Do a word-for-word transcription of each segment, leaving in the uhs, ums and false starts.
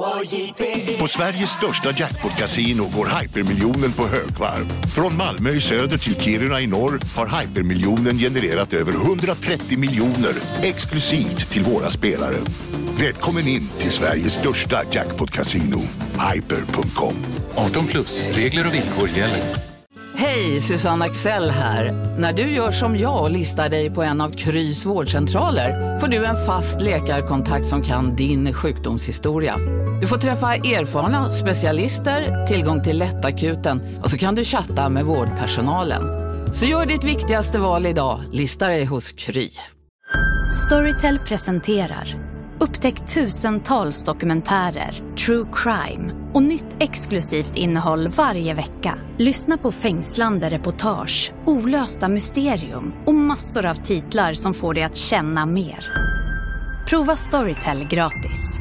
På Sveriges största jackpot-casino går hypermiljonen på högvarv. Från Malmö i söder till Kiruna i norr har hypermiljonen genererat över hundratrettio miljoner exklusivt till våra spelare. Välkommen in till Sveriges största jackpot-casino, hyper punkt com. arton plus, regler och villkor gäller. Hej, Susanne Axel här. När du gör som jag och listar dig på en av Krys vårdcentraler får du en fast läkarkontakt som kan din sjukdomshistoria. Du får träffa erfarna specialister, tillgång till lättakuten och så kan du chatta med vårdpersonalen. Så gör ditt viktigaste val idag, listar dig hos Kry. Storytel presenterar upptäck tusentals dokumentärer, true crime och nytt exklusivt innehåll varje vecka. Lyssna på fängslande reportage, olösta mysterium och massor av titlar som får dig att känna mer. Prova Storytel gratis.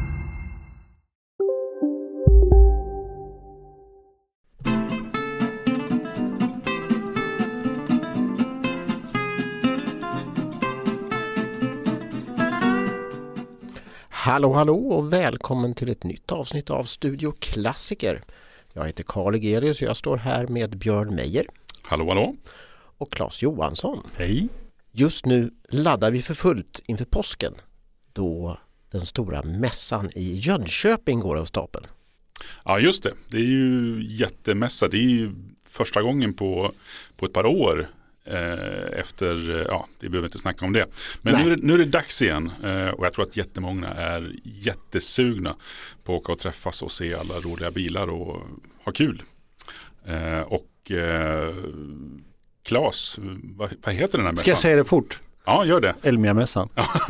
Hallå hallå och välkommen till ett nytt avsnitt av Studio Klassiker. Jag heter Carl Egelius och jag står här med Björn Meijer. Hallå hallå. Och Claes Johansson. Hej. Just nu laddar vi för fullt inför påsken då den stora mässan i Jönköping går av stapeln. Ja just det, det är ju jättemässa. Det är ju första gången på, på ett par år eh, efter, ja vi behöver inte snacka om det. Men nu är det, nu är det dags igen eh, och jag tror att jättemånga är jättesugna på att åka och träffas och se alla roliga bilar och ha kul. Eh, och eh, Claes, vad, vad heter den här mässan? Ska jag säga det fort? Ja, gör det. Elmia-mässan.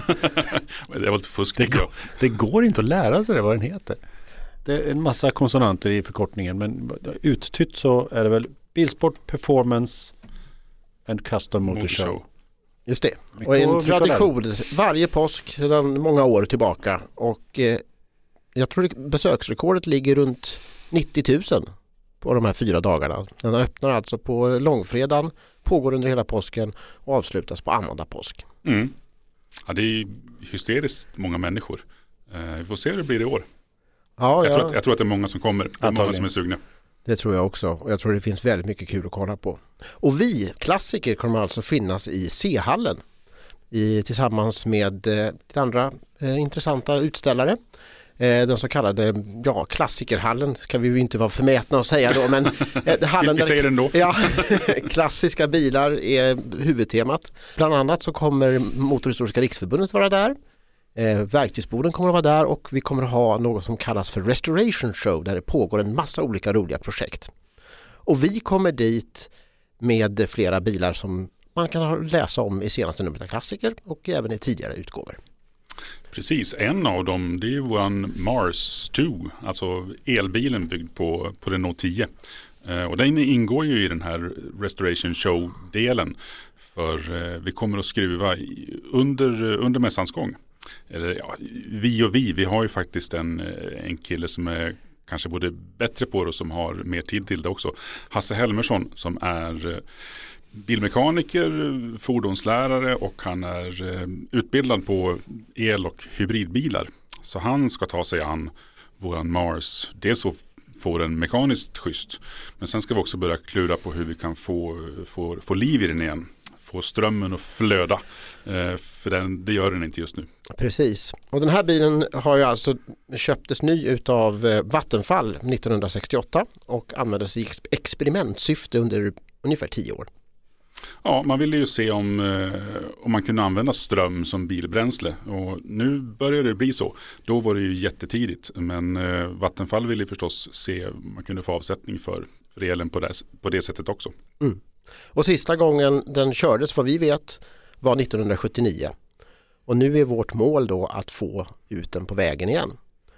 Det var lite fusk. Det går, det går inte att lära sig det, vad den heter. Det är en massa konsonanter i förkortningen, men uttytt så är det väl Bilsport Performance and Custom Motor Show. Just det. Och en tradition varje påsk sedan många år tillbaka. Och eh, jag tror att besöksrekordet ligger runt nittio tusen på de här fyra dagarna. Den öppnar alltså på långfredagen, pågår under hela påsken och avslutas på annandag påsk. Mm. Ja, det är hysteriskt många människor. Eh, vi får se hur det blir i år. Ja, jag, ja. Tror att, jag tror att det är många som kommer. Det är Antagligen. många som är sugna. Det tror jag också. Och jag tror det finns väldigt mycket kul att kolla på. Och vi, klassiker, kommer alltså finnas i C-hallen i, tillsammans med eh, andra eh, intressanta utställare. Eh, den så kallade ja, klassikerhallen ska vi ju inte vara förmätna att säga då. Men, eh, hallen vi säger den då. Ja, klassiska bilar är huvudtemat. Bland annat så kommer Motorhistoriska riksförbundet vara där. Eh, verktygsboden kommer att vara där och vi kommer att ha något som kallas för Restoration Show där det pågår en massa olika roliga projekt. Och vi kommer dit med flera bilar som man kan läsa om i senaste numret av Klassiker och även i tidigare utgåvor. Precis, en av dem det är våran Mars två, alltså elbilen byggd på, på Renault tio. Eh, och den ingår ju i den här Restoration Show-delen för eh, vi kommer att skruva i, under, under mässans gång. Eller ja, vi och vi, vi har ju faktiskt en, en kille som är kanske både bättre på det och som har mer tid till det också. Hasse Helmersson som är bilmekaniker, fordonslärare och han är utbildad på el- och hybridbilar. Så han ska ta sig an våran Mars. Dels så får den mekaniskt schysst. Men sen ska vi också börja klura på hur vi kan få, få, få liv i den igen. Få strömmen att flöda. Eh, för den, det gör den inte just nu. Precis. Och den här bilen har ju alltså köptes ny utav Vattenfall nittonhundrasextioåtta och användes i experimentsyfte under ungefär tio år. Ja, man ville ju se om, eh, om man kunde använda ström som bilbränsle och nu börjar det bli så. Då var det ju jättetidigt men eh, Vattenfall ville förstås se om man kunde få avsättning för, för elen på det, på det sättet också. Mm. Och sista gången den kördes vad vi vet var nittonhundrasjuttionio. Och nu är vårt mål då att få ut den på vägen igen.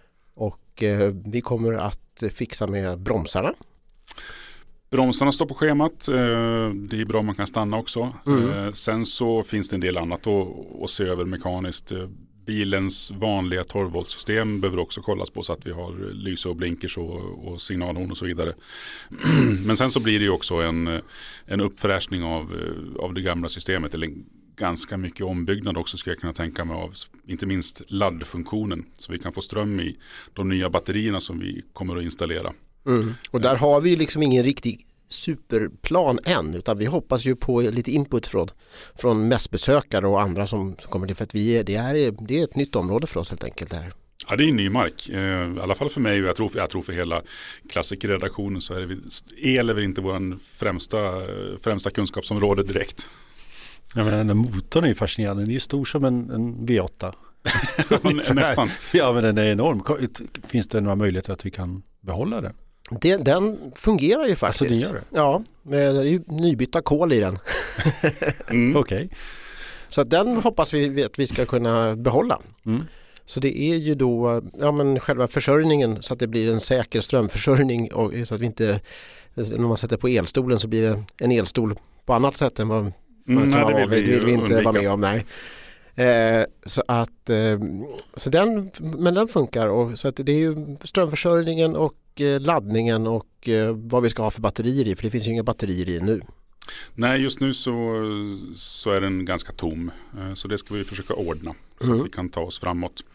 Och eh, vi kommer att fixa med bromsarna. Bromsarna står på schemat. Eh, det är bra om man kan stanna också. Mm. Eh, sen så finns det en del annat att, att se över mekaniskt. Eh, bilens vanliga tolv voltsystem behöver också kollas på så att vi har lyse och blinkers och, och signalhorn och så vidare. Men sen så blir det ju också en, en uppfräschning av, av det gamla systemet eller en ganska mycket ombyggnad också, ska jag kunna tänka mig, av inte minst laddfunktionen, så vi kan få ström i de nya batterierna som vi kommer att installera. Mm. Och där har vi liksom ingen riktig superplan än, utan vi hoppas ju på lite input från, från mässbesökare och andra som kommer till, för att vi är, det, är, det är ett nytt område för oss helt enkelt där. Ja, det är ny mark. Eh, I alla fall för mig och jag tror för, jag tror för hela klassikerredaktionen, så är det, el är väl inte vår främsta, främsta kunskapsområde direkt. Ja, men den där motorn är ju fascinerande. Den är ju stor som en, en V åtta. Nästan. Ja, men den är enorm. Finns det några möjligheter att vi kan behålla den? Det, den fungerar ju faktiskt. Alltså, den gör det? Ja, det är ju nybytta kol i den. mm. Okej. Okay. Så att den hoppas vi att vi ska kunna behålla. Mm. Så det är ju då ja, men själva försörjningen, så att det blir en säker strömförsörjning, och så att vi inte, när man sätter på elstolen så blir det en elstol på annat sätt än vad man mm, kan nej, vara, det vill vi, vill vi inte undvika. vara med om. Nej. Eh, så att eh, så den, men den funkar, och så att det är ju strömförsörjningen och eh, laddningen och eh, vad vi ska ha för batterier i, för det finns ju inga batterier i nu. Nej, just nu så, så är den ganska tom. Så det ska vi försöka ordna så mm. att vi kan ta oss framåt.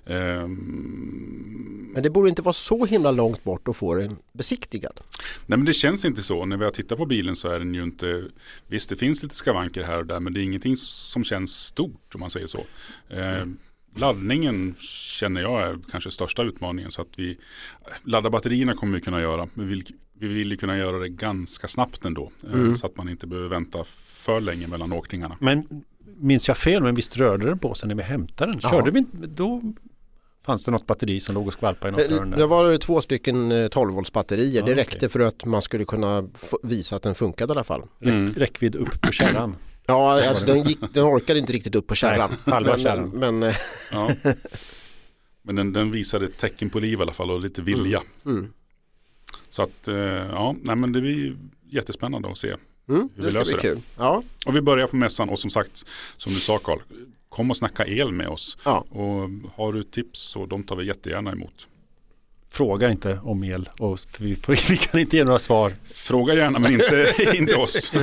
Um, men det borde inte vara så himla långt bort att få den besiktigad. Nej, men det känns inte så. När vi har tittat på bilen så är den ju inte... Visst, det finns lite skavanker här och där, men det är ingenting som känns stort, om man säger så. Uh, laddningen känner jag är kanske största utmaningen, så att vi... Ladda batterierna kommer vi kunna göra, men vi Vi vill ju kunna göra det ganska snabbt ändå. Mm. Så att man inte behöver vänta för länge mellan åkningarna. Men minns jag fel, men visst rörde den på sig när vi hämtade den? Körde vi, då fanns det något batteri som låg och skvalpade i något det, hörn där? Det var två stycken tolv volts batterier. Ja, det räckte okay. för att man skulle kunna f- visa att den funkade i alla fall. Mm. Räckvidd upp på kärran. Ja, alltså, den, gick, den orkade inte riktigt upp på kärran. Nej, halva kärran. Men, men, ja. men den, den visade ett tecken på liv i alla fall och lite vilja. Mm. Mm. Så att, ja, nej, men det blir jättespännande att se mm, hur vi löser det. Kul. Ja. Och vi börjar på mässan, och som sagt, som du sa Carl, kom och snacka el med oss. Ja. Och har du tips så de tar vi jättegärna emot. Fråga inte om el, och för vi, för vi kan inte ge några svar. Fråga gärna, men inte, inte oss.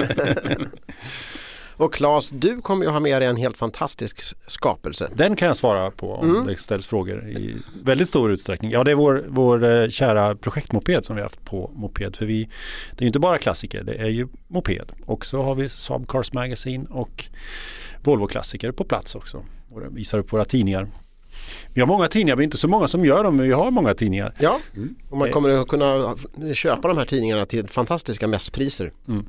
Och Claes, du kommer ju ha med dig en helt fantastisk skapelse. Den kan jag svara på om mm. det ställs frågor i väldigt stor utsträckning. Ja, det är vår, vår kära projektmoped som vi har haft på Moped. För vi, det är ju inte bara klassiker, det är ju moped. Och så har vi Saab Cars Magazine och Volvo-klassiker på plats också. Och visar upp våra tidningar. Vi har många tidningar, vi är inte så många som gör dem, men vi har många tidningar. Ja, mm. och man kommer att kunna köpa de här tidningarna till fantastiska mässpriser. Mm.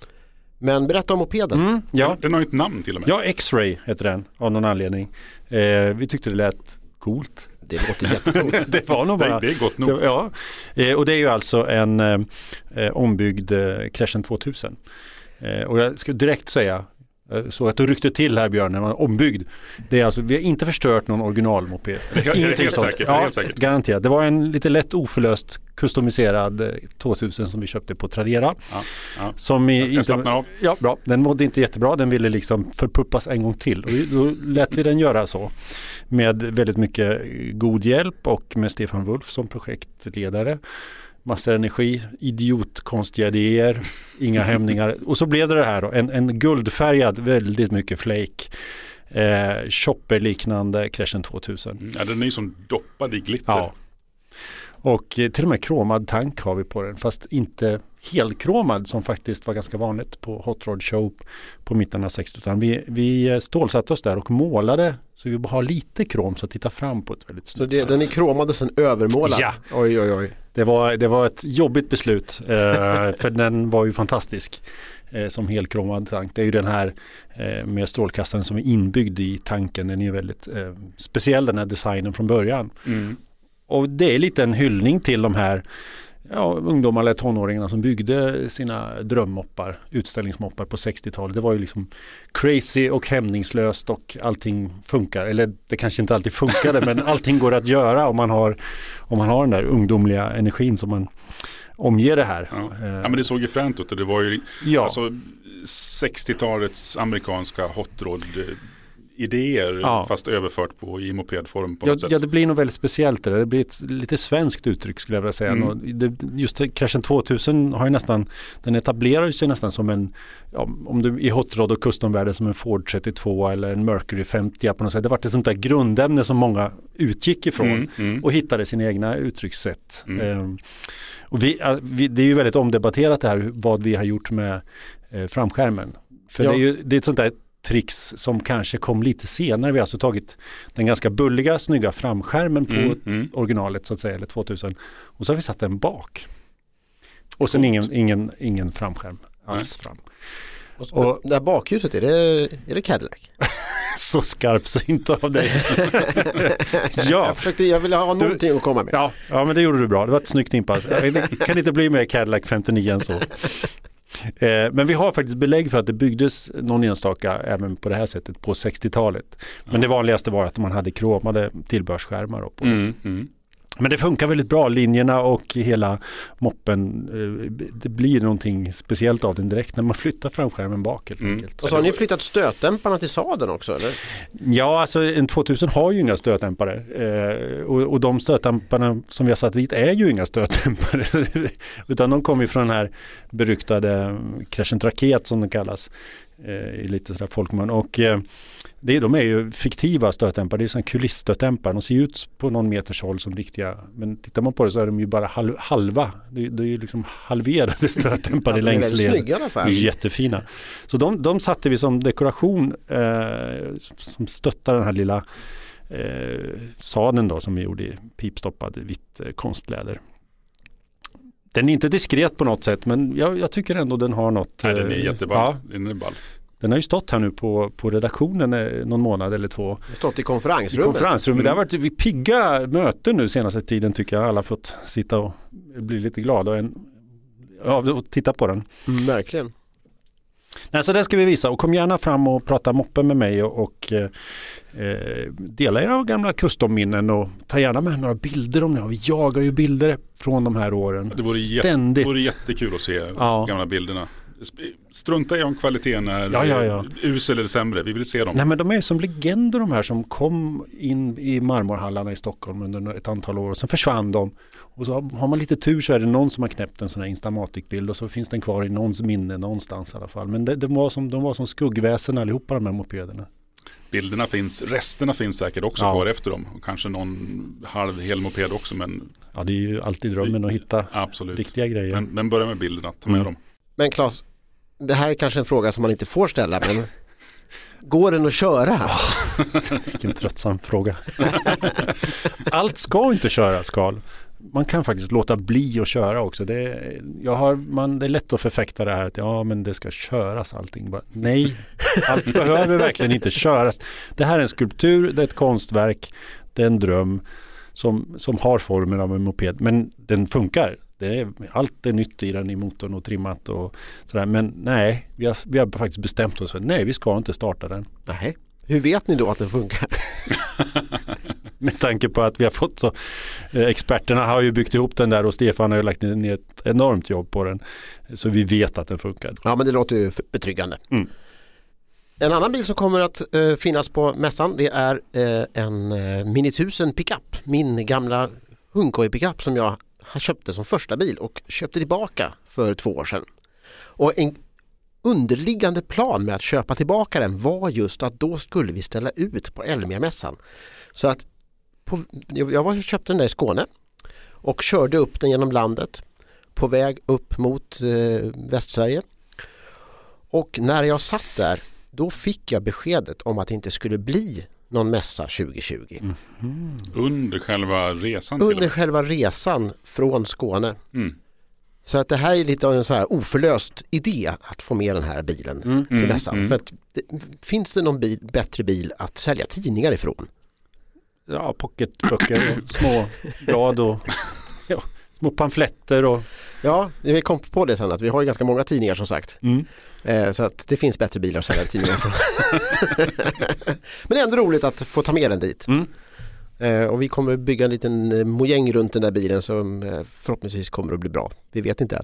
Men berätta om mopeden. Mm, ja. Den har ju ett namn till och med. Ja, X-Ray heter den av någon anledning. Eh, vi tyckte det lät coolt. Det låter jättecoolt. det var nog bara. Det, det är gott nog. Det, ja. Eh, och det är ju alltså en eh, ombyggd eh, Crescent tvåtusen. Eh, och jag ska direkt säga, så att du ryckte till här Björn, när man var ombyggd. Det är alltså, vi har inte förstört någon originalmoped. Ingenting helt säkert, ja, helt säkert. Garanterat. Det var en lite lätt oförlöst kustomiserad tvåtusen som vi köpte på Tradera. Ja, ja. Som i, jag inte, av. Ja, bra. Den mådde inte jättebra. Den ville liksom förpuppas en gång till. Och då lät vi den göra så. Med väldigt mycket god hjälp och med Stefan Wulf som projektledare. Massor energi, idiotkonstiga idéer, inga hämningar. Och så blev det det här då, en, en guldfärgad, väldigt mycket flake, eh, chopper-liknande Crescent tvåtusen. Ja, den är ju som doppad i glitter. Ja. Och eh, till och med kromad tank har vi på den, fast inte helkromad som faktiskt var ganska vanligt på Hot Rod Show på mitten av sextiotalet. Utan vi, vi stålsatte oss där och målade, så vi bara har lite krom så att titta fram på ett väldigt snyggt. Så det, den är kromad sen övermålad? Ja. Oj, oj, oj. Det var, det var ett jobbigt beslut, eh, för den var ju fantastisk eh, som helkromad tank. Det är ju den här eh, med strålkastaren som är inbyggd i tanken. Den är ju väldigt eh, speciell, den här designen från början. Mm. Och det är lite en hyllning till de här ja, ungdomar eller tonåringarna som byggde sina drömmoppar, utställningsmoppar på sextiotalet. Det var ju liksom crazy och hämningslöst och allting funkar. Eller det kanske inte alltid funkade, men allting går att göra om man har, om man har den där ungdomliga energin som man omger det här. Ja, ja men det såg ju fränt ut. Det var ju ja. alltså sextiotalets amerikanska hot rod idéer Ja. fast överfört på i mopedform på Ja, något sätt. ja, det blir nog väldigt speciellt det där. Det blir ett lite svenskt uttryck skulle jag vilja säga. Mm. Och det, just Kraschen tvåtusen har ju nästan, den etablerar sig nästan som en, ja, om du i hot rod och customvärlden som en Ford trettiotvå eller en Mercury femtio på något sätt. Det var ett sånt där grundämne som många utgick ifrån Mm, mm. och hittade sina egna uttryckssätt. Mm. Ehm, och vi, vi, det är ju väldigt omdebatterat det här vad vi har gjort med eh, framskärmen. För Ja. det är ju det är ett sånt där tricks som kanske kom lite senare. Vi har alltså tagit den ganska bulliga, snygga framskärmen på Mm, mm. originalet så att säga, eller tvåtusen. Och så har vi satt den bak. Och sen ingen, ingen, ingen framskärm alls fram. Och så, Och- det där bakljuset, är det, är det Cadillac? Så skarpsynt av dig. ja. Jag försökte, jag ville ha någonting att komma med. Ja, ja, men det gjorde du bra. Det var ett snyggt inpass. Det kan inte bli mer Cadillac femtionio än så. Eh, men vi har faktiskt belägg för att det byggdes någon enstaka även på det här sättet på sextiotalet. Men Ja. det vanligaste var att man hade kromade tillbehörsskärmar på. Mm, mm. Men det funkar väldigt bra, linjerna och hela moppen. eh, Det blir någonting speciellt av den direkt när man flyttar framskärmen bak helt Mm. enkelt. Och så har ni flyttat stötdämparna till sadeln också, eller? Ja, alltså en tvåtusen har ju inga stötdämpare. Eh, och, och de stötdämparna som vi har satt dit är ju inga stötdämpare. Utan de kommer ju från den här beryktade Crescent Raket som den kallas. Eh, i lite sådär folkmun. Och eh, det, de är ju fiktiva stötdämpare. Det är sådana kulissstötdämpare. De ser ut på någon meters håll som riktiga. Men tittar man på det så är de ju bara halv, halva. Det, det är ju liksom halverade stötdämpare Ja, de är längs väldigt led. snygga i alla fall. De är jättefina. Så de, de satte vi som dekoration eh, som stöttar den här lilla eh, sadeln då som vi gjorde i pipstoppad vitt eh, konstläder. Den är inte diskret på något sätt, men jag, jag tycker ändå den har något. Nej, den är eh, jätteball. Ja, Den är ball. den har ju stått här nu på, på redaktionen eh, någon månad eller två. Det har stått i I konferensrummet. konferensrummet. Mm. Det har varit vi pigga möten nu senaste tiden tycker jag. Alla har fått sitta och bli lite glada och, en, ja, och titta på den. Mm, verkligen. Nej, så det ska vi visa och kom gärna fram och prata moppen med mig och, och eh, dela era gamla custom-minnen och ta gärna med några bilder om det. Vi jagar ju bilder från de här åren. Det vore, jä- Ständigt. det vore jättekul att se Ja. gamla bilderna. Sp- Strunta i om kvaliteten är Ja, ja, ja. usel eller sämre. Vi vill se dem. Nej, men de är som legender de här som kom in i marmorhallarna i Stockholm under ett antal år och sen försvann de. Och så har man lite tur så är det någon som har knäppt en sån här Instamatic-bild och så finns den kvar i någons minne någonstans i alla fall. Men det, det var som, de var som skuggväsen allihopa de här mopederna. Bilderna finns, resterna finns säkert också Ja. kvar efter dem. Och kanske någon halv hel moped också, men Ja, det är ju alltid drömmen att hitta absolut. riktiga grejer. Men, men börja med bilderna, ta med Mm. dem. Men Claes, det här är kanske en fråga som man inte får ställa, men går den att köra? Vilken tröttsam fråga. Allt ska inte köras, Carl. Man kan faktiskt låta bli att köra också. Det är, jag har, man, det är lätt att förfäkta det här att ja, men det ska köras allting. Bara, nej, allt behöver verkligen inte köras. Det här är en skulptur, det är ett konstverk, det är en dröm som, som har formen av en moped. Men den funkar. Det är, allt är nytt i den i motorn och trimmat och sådär. Men nej, vi har, vi har faktiskt bestämt oss för nej, vi ska inte starta den. Nej. Hur vet ni då att den funkar? Med tanke på att vi har fått så eh, experterna har ju byggt ihop den där och Stefan har ju lagt ner ett enormt jobb på den. Så vi vet att den funkar. Ja, men det låter ju f- betryggande. Mm. En annan bil som kommer att eh, finnas på mässan, det är eh, en eh, Mini tusen pickup. Min gamla Hundkoj pickup som jag köpte som första bil och köpte tillbaka för två år sedan. Och en underliggande plan med att köpa tillbaka den var just att då skulle vi ställa ut på Elmia-mässan. Så att på, jag var, köpte den där i Skåne och körde upp den genom landet på väg upp mot eh, Västsverige. Och när jag satt där, då fick jag beskedet om att det inte skulle bli någon mässa tjugo tjugo. Mm. Under själva resan till och Under med. själva resan från Skåne. Mm. Så att det här är lite av en så här oförlöst idé att få med den här bilen Mm, till mm, mässan. mm. För att det, finns det någon bil, bättre bil att sälja tidningar ifrån? Ja, pocketböcker och små blad och ja, små pamfletter och Ja, vi kom på det sen att vi har ju ganska många tidningar som sagt. mm. Eh, så att det finns bättre bilar att sälja tidningar ifrån. Men det är ändå roligt att få ta med den dit. Mm. Eh, och vi kommer bygga en liten eh, mojäng runt den där bilen som eh, förhoppningsvis kommer att bli bra. Vi vet inte än, men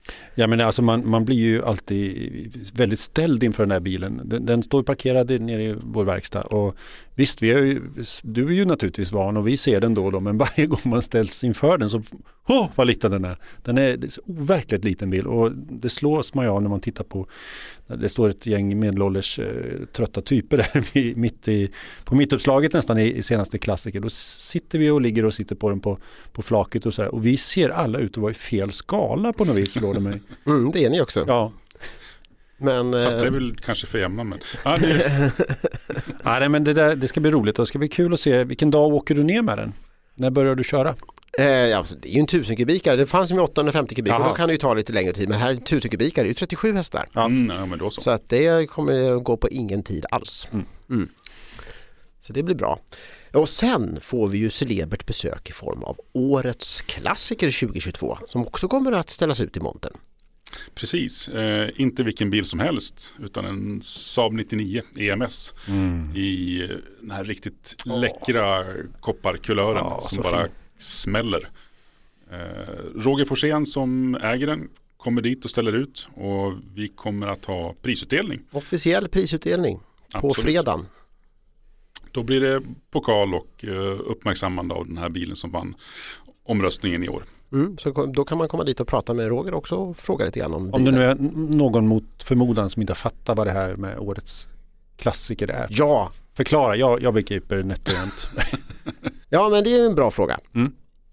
Ja, men alltså man, man blir ju alltid väldigt ställd inför den här bilen. Den, den står parkerad nere i vår verkstad och visst, vi är ju, du är ju naturligtvis van och vi ser den då och då, men varje gång man ställs inför den så, åh vad liten den är. Den är, det är så overkligt liten bil och det slås man av när man tittar på, det står ett gäng medelålders eh, trötta typer där mitt i, på mittuppslaget nästan i, i senaste klassiker. Då sitter vi och ligger och sitter på den på, på flaket och så här, och vi ser alla ut att vara i fel skala på något vis, slår det mig. Mm, det är ni också. Ja. Men, Fast det är väl kanske för jämna. Men, ja, det... nej, men det, där, det ska bli roligt och det ska bli kul att se vilken dag åker du ner med den? När börjar du köra? Eh, ja, alltså, det är ju en tusen kubikare. Det fanns ju med åttahundrafemtio kubik och då kan det ju ta lite längre tid. Men här är tusen kubikare, det är ju trettiosju hästar. Ja. Mm, ja, men då så. Så att det kommer att gå på ingen tid alls. Mm. Mm. Så det blir bra. Och sen får vi ju celebert besök i form av årets klassiker tjugohundratjugotvå som också kommer att ställas ut i montern. Precis, eh, inte vilken bil som helst utan en Saab nittionio E M S mm. i den här riktigt oh. läckra kopparkulören ja, som bara fin. smäller. Eh, Roger Forsén som äger den kommer dit och ställer ut och vi kommer att ha prisutdelning. Officiell prisutdelning på Absolut. fredagen. Då blir det pokal och uh, uppmärksammande av den här bilen som vann omröstningen i år. Mm, så då kan man komma dit och prata med Roger också och fråga lite grann om bilen. Om det nu är någon mot förmodan som inte fattar vad det här med årets klassiker är. Ja! Förklara, jag, jag begriper nettoent. Ja, men det är en bra fråga. Mm.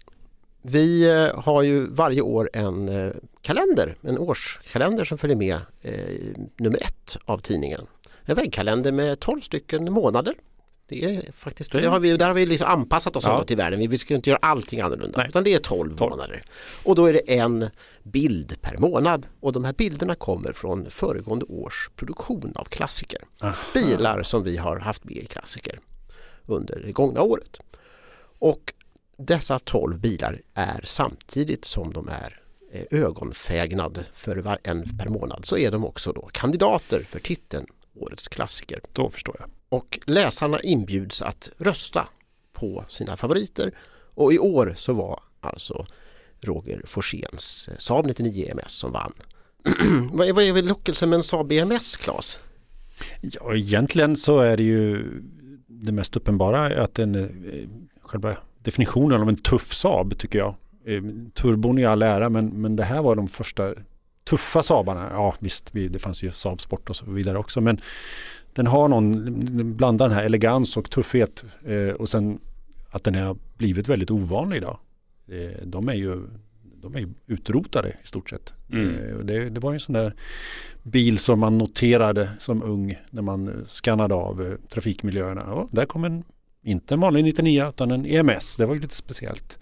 Vi uh, har ju varje år en uh, kalender, en årskalender som följer med uh, nummer ett av tidningen. En väggkalender med tolv stycken månader. Det är faktiskt, det har vi, där har vi liksom anpassat oss ja. till världen. Vi ska inte göra allting annorlunda. Nej. Utan det är tolv, tolv månader. Och då är det en bild per månad. Och de här bilderna kommer från föregående års produktion av klassiker. Aha. Bilar som vi har haft med i klassiker under det gångna året. Och dessa tolv bilar är samtidigt som de är ögonfägnad för var en per månad så är de också då kandidater för titeln Årets klassiker. Då förstår jag. Och läsarna inbjuds att rösta på sina favoriter. Och i år så var alltså Roger Forséns Saab nittionio E M S som vann. vad, är, vad är väl lockelsen med en Saab E M S, Claes? Ja, egentligen så är det ju det mest uppenbara att den själva definitionen av en tuff Saab tycker jag. Turbon i all ära, men, men det här var de första tuffa Saabarna. Ja visst, vi, det fanns ju Saab Sport och så vidare också, men den har någon, blandar den här elegans och tuffhet eh, och sen att den har blivit väldigt ovanlig idag. Eh, de är ju de är utrotade i stort sett. Mm. Eh, det, det var ju en sån där bil som man noterade som ung när man skannade av eh, trafikmiljöerna. Ja, där kom en, inte en vanlig nittionio utan en E M S. Det var ju lite speciellt.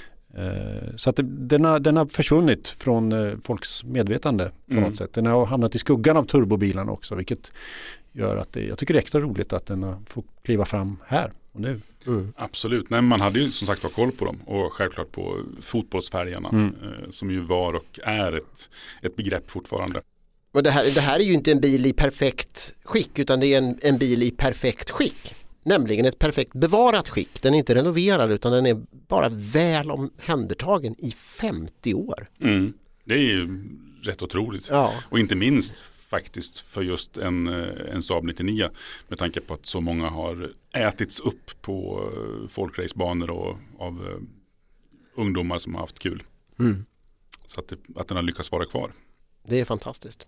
Eh, så att det, den, har, den har försvunnit från eh, folks medvetande på mm. något sätt. Den har hamnat i skuggan av turbobilarna också, vilket gör att det, jag tycker det är extra roligt att den får kliva fram här och nu. Mm. Absolut, nej, man hade ju som sagt var koll på dem och självklart på fotbollsfärgerna mm. eh, som ju var och är ett, ett begrepp fortfarande. Och det, här, det här är ju inte en bil i perfekt skick utan det är en, en bil i perfekt skick. Nämligen ett perfekt bevarat skick. Den är inte renoverad utan den är bara väl omhändertagen i femtio år. Mm. Det är ju rätt otroligt. Ja. Och inte minst faktiskt för just en, en Saab nittionio med tanke på att så många har ätits upp på folkracebanor och av uh, ungdomar som har haft kul. Mm. Så att, det, att den har lyckats vara kvar. Det är fantastiskt.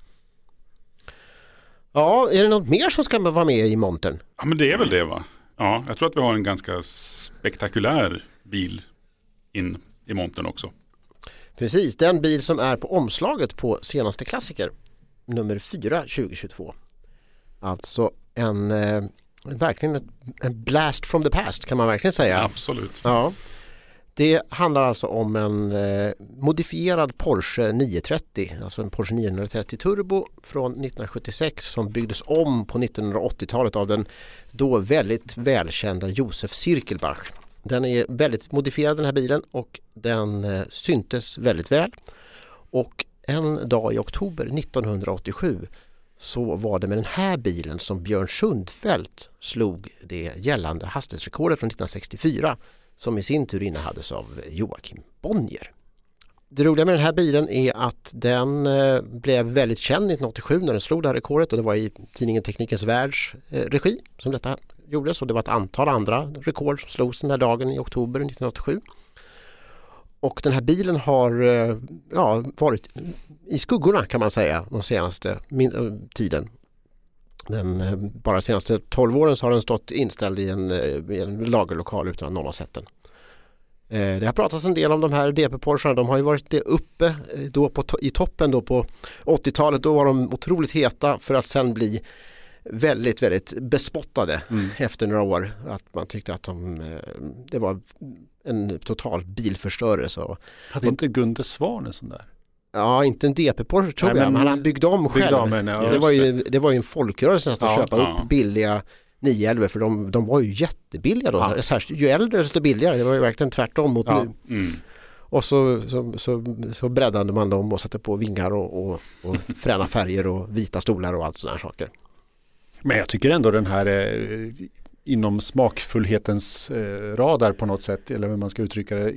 Ja, är det något mer som ska vara med i montern? Ja, men det är väl det va? Ja, jag tror att vi har en ganska spektakulär bil in i montern också. Precis, den bil som är på omslaget på senaste klassiker, nummer fyra tjugohundratjugotvå. Alltså en, eh, verkligen ett, en blast from the past kan man verkligen säga. Absolut. Ja. Det handlar alltså om en eh, modifierad Porsche niohundratrettio, alltså en Porsche niohundratrettio Turbo från nittonhundrasjuttiosex som byggdes om på nittonhundraåttiotalet av den då väldigt välkända Josef Cirkelbach. Den är väldigt modifierad den här bilen och den eh, syntes väldigt väl. Och en dag i oktober nittonhundraåttiosju så var det med den här bilen som Björn Sundfeldt slog det gällande hastighetsrekordet från nittonhundrasextiofyra som i sin tur innehades av Joakim Bonnier. Det roliga med den här bilen är att den eh, blev väldigt känd nittonhundraåttiosju när den slog det här rekordet, och det var i tidningen Teknikens Världs eh, regi som detta gjordes, och det var ett antal andra rekord som slogs den här dagen i oktober nittonhundraåttiosju. Och den här bilen har eh, ja, varit i skuggorna kan man säga de senaste min- tiden. Den, eh, bara de senaste tolv åren så har den stått inställd i en, eh, i en lagerlokal utan att någon har sett den. Det har pratats en del om de här D P-Porscharna. De har ju varit uppe då på to- i toppen då på åttiotalet. Då var de otroligt heta för att sen bli väldigt, väldigt bespottade mm. efter några år. Att man tyckte att de, det var en total bilförstörelse. Hade inte Gunde Svan en sån där? Ja, inte en D P-Porsche tror Nej, jag, men han byggde om själv. Byggde om en, ja, det, var ju, det var ju en folkrörelse nästan ja, att köpa ja. upp billiga nio elva, för de, de var ju jättebilliga då. Ja. Särskilt, ju äldre desto billigare. Det var ju verkligen tvärtom mot ja. nu. Mm. Och så, så, så, så breddade man dem och satte på vingar och, och, och fräna färger och vita stolar och allt sådana här saker. Men jag tycker ändå den här eh, inom smakfullhetens eh, radar på något sätt, eller hur man ska uttrycka det.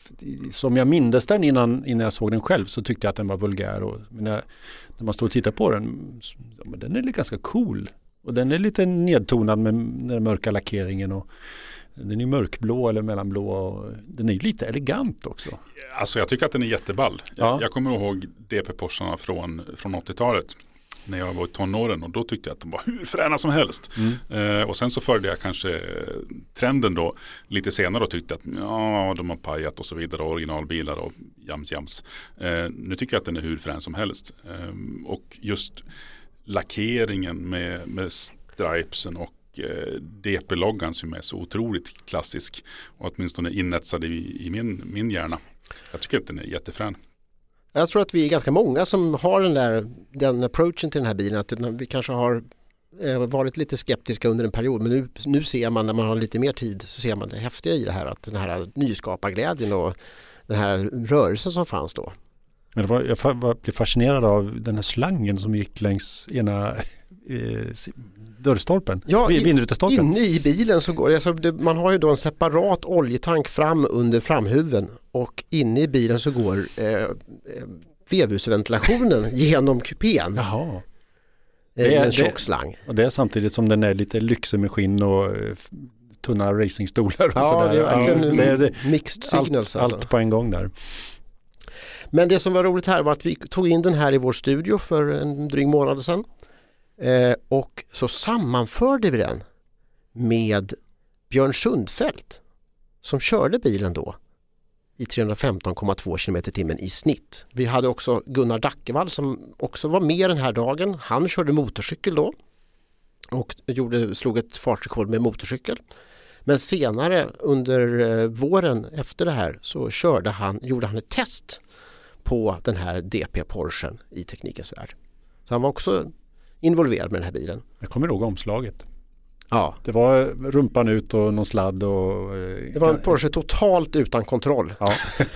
Som jag mindes den innan, innan jag såg den själv, så tyckte jag att den var vulgär. Och, men när, när man står och tittar på den, så, men den är ganska cool. Och den är lite nedtonad med den mörka lackeringen, och den är mörkblå eller mellanblå, och den är lite elegant också. Alltså jag tycker att den är jätteball. Ja. Jag, jag kommer ihåg D P-Porscharna från, från åttiotalet när jag var i tonåren, och då tyckte jag att de var hur fräna som helst. Mm. Eh, och sen så följde jag kanske trenden då lite senare och tyckte att ja, de har pajat och så vidare, originalbilar och jams jams. Eh, nu tycker jag att den är hur frän som helst. Eh, och just lackeringen med, med stripesen och eh, D P-loggan som är så otroligt klassisk och åtminstone inetsad i, i min, min hjärna. Jag tycker att den är jättefrän. Jag tror att vi är ganska många som har den där den approachen till den här bilen, att vi kanske har eh, varit lite skeptiska under en period, men nu, nu ser man, när man har lite mer tid, så ser man det häftiga i det här, att den här nyskaparglädjen och den här rörelsen som fanns då. Men det var, jag var, blev fascinerad av den här slangen som gick längs ena eh, dörrstolpen. Ja, inne i bilen så går det, alltså det, man har ju då en separat oljetank fram under framhuven, och inne i bilen så går eh, vevhusventilationen genom kupén. Jaha. Det är en tjock slang. Och det är samtidigt som den är lite lyxig med skinn och eh, tunna racingstolar och ja, sådär. Det är verkligen ja, det är det, mixed signals. Allt, alltså. allt på en gång där. Men det som var roligt här var att vi tog in den här i vår studio för en dryg månad sedan. Eh, och så sammanförde vi den med Björn Sundfeldt som körde bilen då i trehundrafemton komma två kilometer i timmen i snitt. Vi hade också Gunnar Dackevall som också var med den här dagen. Han körde motorcykel då och gjorde, slog ett fartrekord med motorcykel. Men senare under eh, våren efter det här så körde han, gjorde han ett test på den här D P-Porschen i Teknikens Värld. Så han var också involverad med den här bilen. Jag kommer ihåg omslaget. Ja. Det var rumpan ut och någon sladd. Och, eh, det var en Porsche totalt utan kontroll. Ja.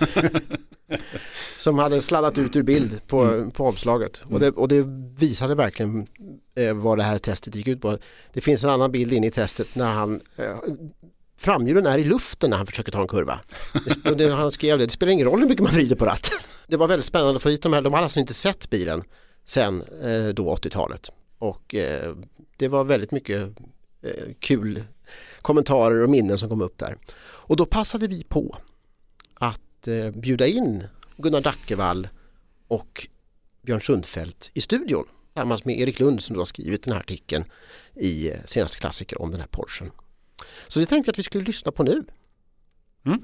Som hade sladdat ut ur bild på, mm. på omslaget. Mm. Och, det, och det visade verkligen eh, vad det här testet gick ut på. Det finns en annan bild inne i testet när han... Eh, framhjulen är i luften när han försöker ta en kurva. Det, det, han skrev det, det spelar ingen roll hur mycket man vrider på ratten. Det var väldigt spännande att få hit de här. De hade alltså inte sett bilen sen eh, då åttiotalet. Och eh, det var väldigt mycket eh, kul kommentarer och minnen som kom upp där. Och då passade vi på att eh, bjuda in Gunnar Dackevall och Björn Sundfeldt i studion. Tillsammans med Erik Lund som då har skrivit den här artikeln i Senaste Klassiker om den här Porschen. Så det tänkte jag att vi skulle lyssna på nu. Mm.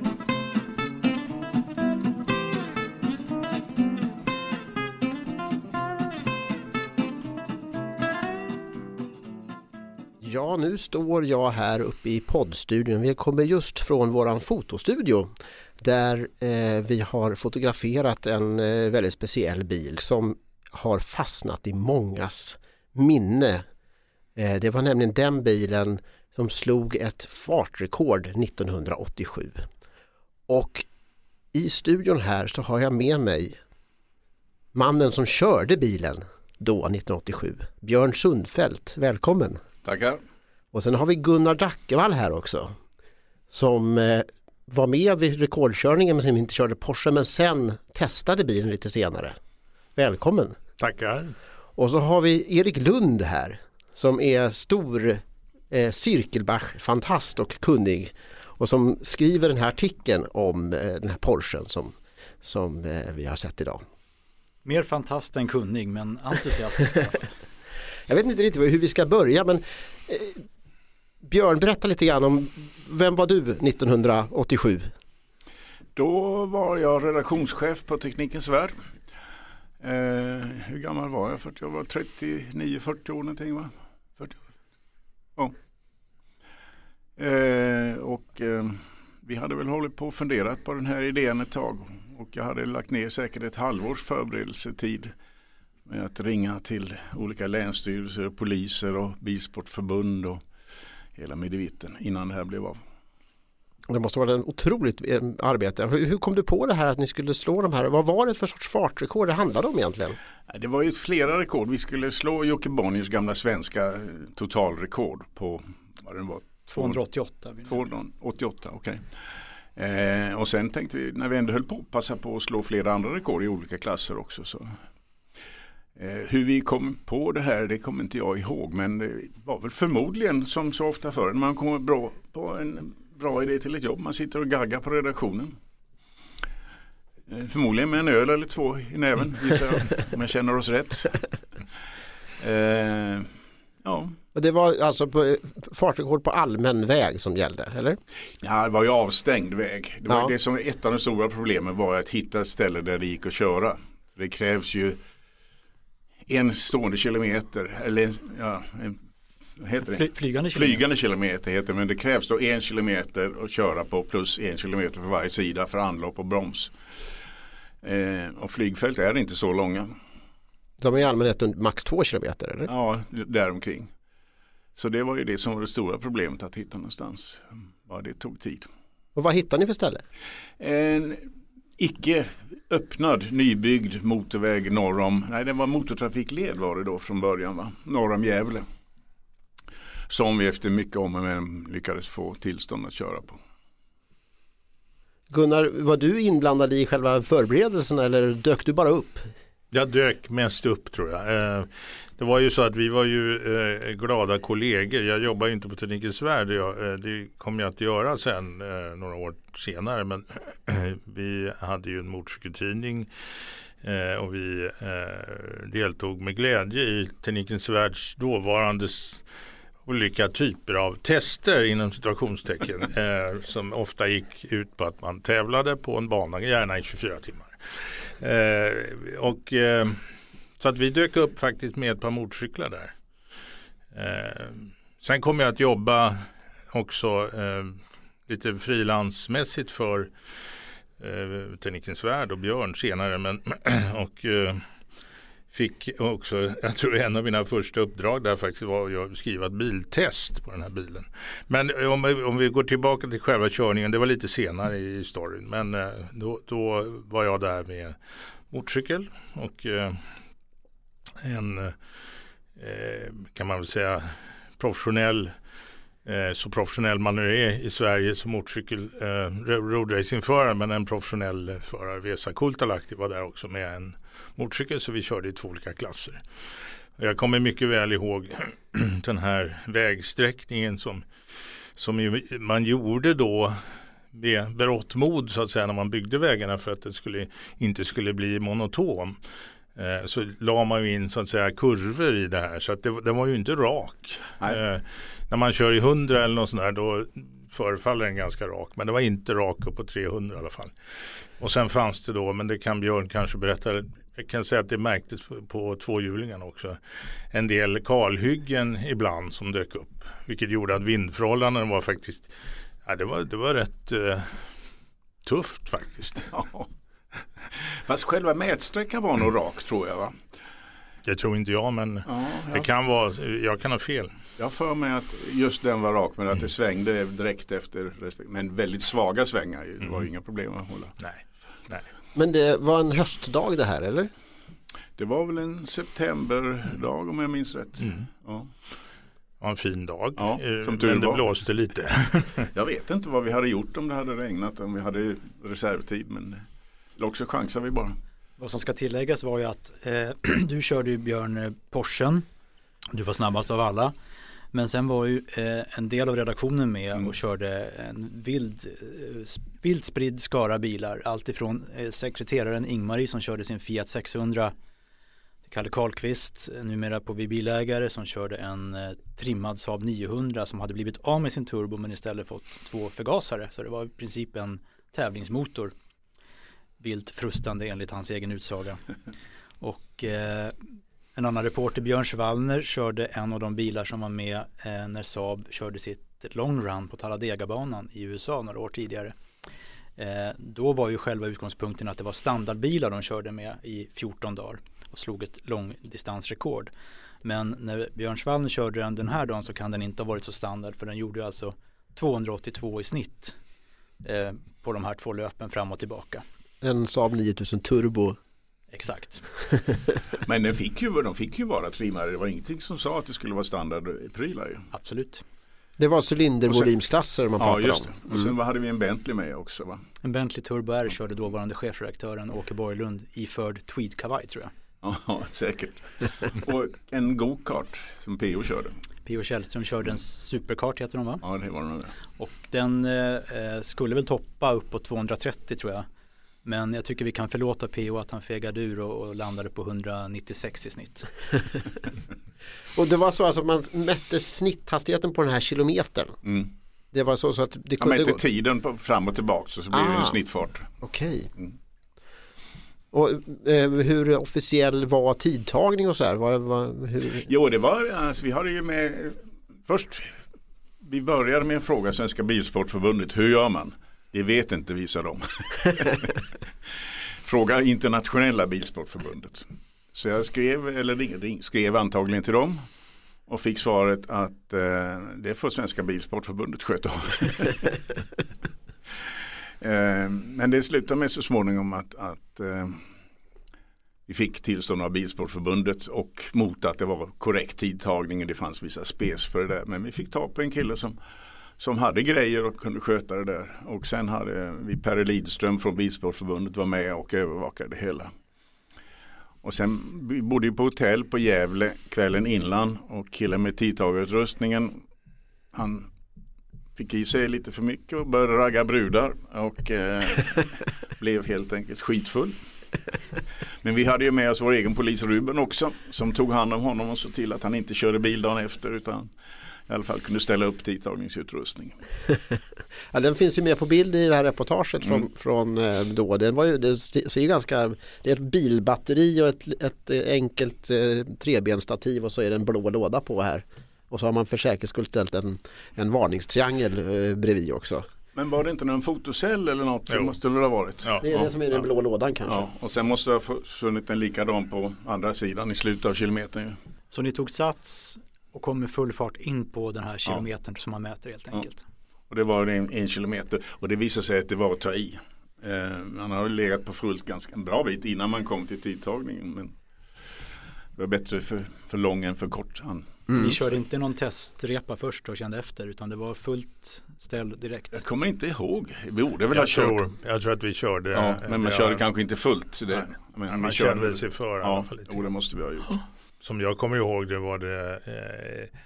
Ja, nu står jag här uppe i poddstudion. Vi kommer just från våran fotostudio där eh, vi har fotograferat en eh, väldigt speciell bil som har fastnat i mångas minne. Eh, det var nämligen den bilen som slog ett fartrekord nittonhundraåttiosju. Och i studion här så har jag med mig mannen som körde bilen då nittonhundraåttiosju, Björn Sundfeldt. Välkommen. Tackar. Och sen har vi Gunnar Dackevall här också som eh, var med vid rekordkörningen men som inte körde Porsche men sen testade bilen lite senare. Välkommen! Tackar! Och så har vi Erik Lund här som är stor eh, Cirkelbach-fantast och kunnig och som skriver den här artikeln om eh, den här Porschen som, som eh, vi har sett idag. Mer fantast än kunnig men entusiastisk. Jag vet inte riktigt hur vi ska börja men eh, Björn, berätta lite grann om vem var du nittonhundraåttiosju? Då var jag redaktionschef på Teknikens Värld. Eh, hur gammal var jag? För jag var trettionio fyrtio år någonting, va? fyrtio år. Ja. Eh, och eh, vi hade väl hållit på och funderat på den här idén ett tag. Och jag hade lagt ner säkert ett halvårs förberedelsetid med att ringa till olika länsstyrelser, poliser och bilsportförbund och hela midevitten innan det här blev av. Det måste vara en otroligt arbete. Hur, hur kom du på det här att ni skulle slå de här? Vad var det för sorts fartrekord det handlade om egentligen? Det var ju flera rekord. Vi skulle slå Jocke Bonniers gamla svenska totalrekord på vad det var, tvåhundraåttioåtta. tvåhundraåttioåtta, okej. Okay. Eh, och sen tänkte vi, när vi ändå höll på, passa på att slå flera andra rekord i olika klasser också. Så. Eh, hur vi kom på det här, det kommer inte jag ihåg. Men det var väl förmodligen som så ofta förr, när man kommer bra på en bra idé till ett jobb. Man sitter och gaggar på redaktionen. Eh, förmodligen med en öl eller två i näven, gissar jag, om jag känner oss rätt. Eh, ja. Och det var alltså på, fartrekord på allmän väg som gällde, eller? Ja, det var ju avstängd väg. Det, var ja. det som ett av de stora problemen var att hitta ett ställe där det gick att köra. För det krävs ju en stående kilometer, eller ja, en, vad heter det? Fly, flygande kilometer. Flygande kilometer heter det, men det krävs då en kilometer att köra på plus en kilometer på varje sida för anlopp och broms. Eh, och flygfält är inte så långa. De är i allmänhet max två kilometer, eller? Ja, däromkring. Så det var ju det som var det stora problemet att hitta någonstans. Ja, det tog tid. Och vad hittade ni för ställe? En icke öppnad, nybyggd motorväg norr om, nej det var motortrafikled var det då från början, va? Norr om Gävle. Som vi efter mycket om och men lyckades få tillstånd att köra på. Gunnar, var du inblandad i själva förberedelserna eller dök du bara upp? Jag dök mest upp, tror jag. Det var ju så att vi var ju glada kollegor. Jag jobbar ju inte på Teknikens Värld. Det kommer jag att göra sen några år senare. Men vi hade ju en motorcykeltidning och vi deltog med glädje i Teknikens Världs dåvarande olika typer av tester inom situationstecken eh, som ofta gick ut på att man tävlade på en bana, gärna i tjugofyra timmar. Eh, och eh, så att vi dök upp faktiskt med ett par motorcyklar där. Eh, sen kom jag att jobba också eh, lite frilansmässigt för eh, Teknikens Värld och Björn senare, men och eh, fick också, jag tror en av mina första uppdrag där faktiskt var att skriva ett biltest på den här bilen. Men om, om vi går tillbaka till själva körningen, det var lite senare i storyn, men då, då var jag där med motorcykel och eh, en eh, kan man väl säga professionell, eh, så professionell man nu är i Sverige som motorcykel eh, roadracingförare, men en professionell förare, Vesa Kultalahti, var där också med en motorcykel, så vi körde i två olika klasser. Jag kommer mycket väl ihåg den här vägsträckningen som, som ju man gjorde då med berått mod så att säga när man byggde vägarna för att det skulle, inte skulle bli monoton. Eh, så la man ju in så att säga kurvor i det här så att det, det var ju inte rak. Eh, när man kör i hundra eller något sånt där då förefaller den ganska rak, men det var inte rak upp på trehundra i alla fall. Och sen fanns det då, men det kan Björn kanske berätta, jag kan säga att det märktes på, på tvåhjulingarna också, en del kalhyggen ibland som dök upp, vilket gjorde att vindförhållanden var faktiskt, ja det var, det var rätt eh, tufft faktiskt. Ja. Fast själva mätsträckan var nog rak, tror jag, va? Det tror inte jag, men ja, ja. det kan vara, jag kan ha fel. Jag för mig att just den var rak, men att det svängde direkt efter, men väldigt svaga svängar, det var ju inga problem att hålla. Nej, nej. Men det var en höstdag det här, eller? Det var väl en septemberdag om jag minns rätt. Mm. Ja. var en fin dag, Ja, som men tur det var. blåste lite. Jag vet inte vad vi hade gjort om det hade regnat, om vi hade reservtid, men eller också chansar vi bara. Vad som ska tilläggas var ju att eh, du körde ju Björn eh, Porschen, du var snabbast av alla. Men sen var ju eh, en del av redaktionen med mm. och körde en vild, eh, vild spridd skara bilar. Allt ifrån eh, sekreteraren Ingmarie som körde sin Fiat sexhundra, till Kalle Karlqvist, numera på vi bilägare, som körde en eh, trimmad Saab niohundra som hade blivit av med sin turbo men istället fått två förgasare. Så det var i princip en tävlingsmotor. Vilt frustande enligt hans egen utsaga. Och eh, en annan reporter, Björn Schwallner, körde en av de bilar som var med eh, när Saab körde sitt long run på Talladega-banan i U S A några år tidigare. Eh, då var ju själva utgångspunkten att det var standardbilar de körde med i fjorton dagar och slog ett långdistansrekord. Men när Björn Schwallner körde den den här dagen så kan den inte ha varit så standard, för den gjorde alltså tvåhundraåttiotvå i snitt eh, på de här två löpen fram och tillbaka. En Saab nio tusen turbo. Exakt. Men den fick ju, de fick ju vara trimmade. Det var ingenting som sa att det skulle vara standardprylar. Absolut. Det var cylindervolymsklasser man pratade ja, just det. om. Och sen mm. hade vi en Bentley med också, va? En Bentley Turbo R körde dåvarande chefredaktören Åke Borglund iförd tweedkavaj, tror jag. Ja, säkert. Och en go-kart som P O körde. P O Källström körde en superkart, heter de, va? Ja, det var den. Och den eh, skulle väl toppa upp på tvåhundratrettio, tror jag. Men jag tycker vi kan förlåta P O att han fegade ur och, och landade på etthundranittiosex i snitt. Och det var så alltså man mätte snitthastigheten på den här kilometern. Mm. Det var så, så att det kunde man mätte gå... tiden på fram och tillbaka, så, så blir ah, det en snittfart. Okej. Okay. Mm. Och eh, hur officiell var tidtagning och så här? Var, var, hur... Jo, det var, alltså, vi hade ju med först, vi började med en fråga, Svenska Bilsportförbundet, hur gör man? Det vet inte, visar de. Fråga internationella Bilsportförbundet. Så jag skrev, eller skrev antagligen till dem och fick svaret att eh, det får Svenska Bilsportförbundet sköta om. eh, men det slutade med så småningom att, att eh, vi fick tillstånd av Bilsportförbundet och mot att det var korrekt tidtagning. Det fanns vissa spes för det där. Men vi fick ta på en kille som som hade grejer och kunde sköta det där. Och sen hade vi Per Lidström från Bilsportförbundet var med och övervakade det hela. Och sen vi bodde på hotell på Gävle kvällen innan, och killen med tidtagarutrustningen, han fick i sig lite för mycket och började ragga brudar och eh, blev helt enkelt skitfull. Men vi hade ju med oss vår egen polis Ruben också, som tog hand om honom och såg till att han inte körde bil dagen efter, utan i alla fall kunde ställa upp tidtagningsutrustning. Ja, den finns ju med på bild i det här reportaget från, mm. från då. Den var ju, det ser ju ganska, det är ett bilbatteri och ett, ett enkelt eh, trebenstativ, och så är det en blå låda på här. Och så har man för säkerhets skull ställt en, en varningstriangel eh, bredvid också. Men var det inte någon fotocell eller något? Jo. Måste det ha varit? Ja. Det är det som är den blå lådan kanske. Ja. Och sen måste det ha funnits en likadan på andra sidan i slutet av kilometern. Så ni tog sats och kom med full fart in på den här kilometern, ja, som man mäter helt enkelt. Ja. Och det var en, en kilometer, och det visade sig att det var att ta i. Eh, man hade legat på fullt ganska en bra bit innan man kom till tidtagningen, men det var bättre för, för lång än för kort. Han. Mm. Ni körde inte någon testrepa först och kände efter, utan det var fullt ställ direkt? Jag kommer inte ihåg. Vi borde väl jag ha kört. Tror, jag tror att vi körde. Ja, men man ja, körde kanske inte fullt. Så det, ja, men man kände sig för. Ja, och det måste vi ha gjort. Som jag kommer ihåg det var det eh,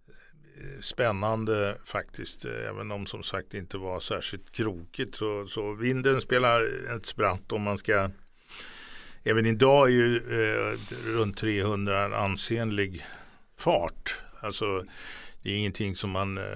spännande faktiskt, även om som sagt inte var särskilt krokigt, så, så vinden spelar ett spratt om man ska, även idag är ju eh, runt trehundra en ansenlig fart, alltså det är ingenting som man eh,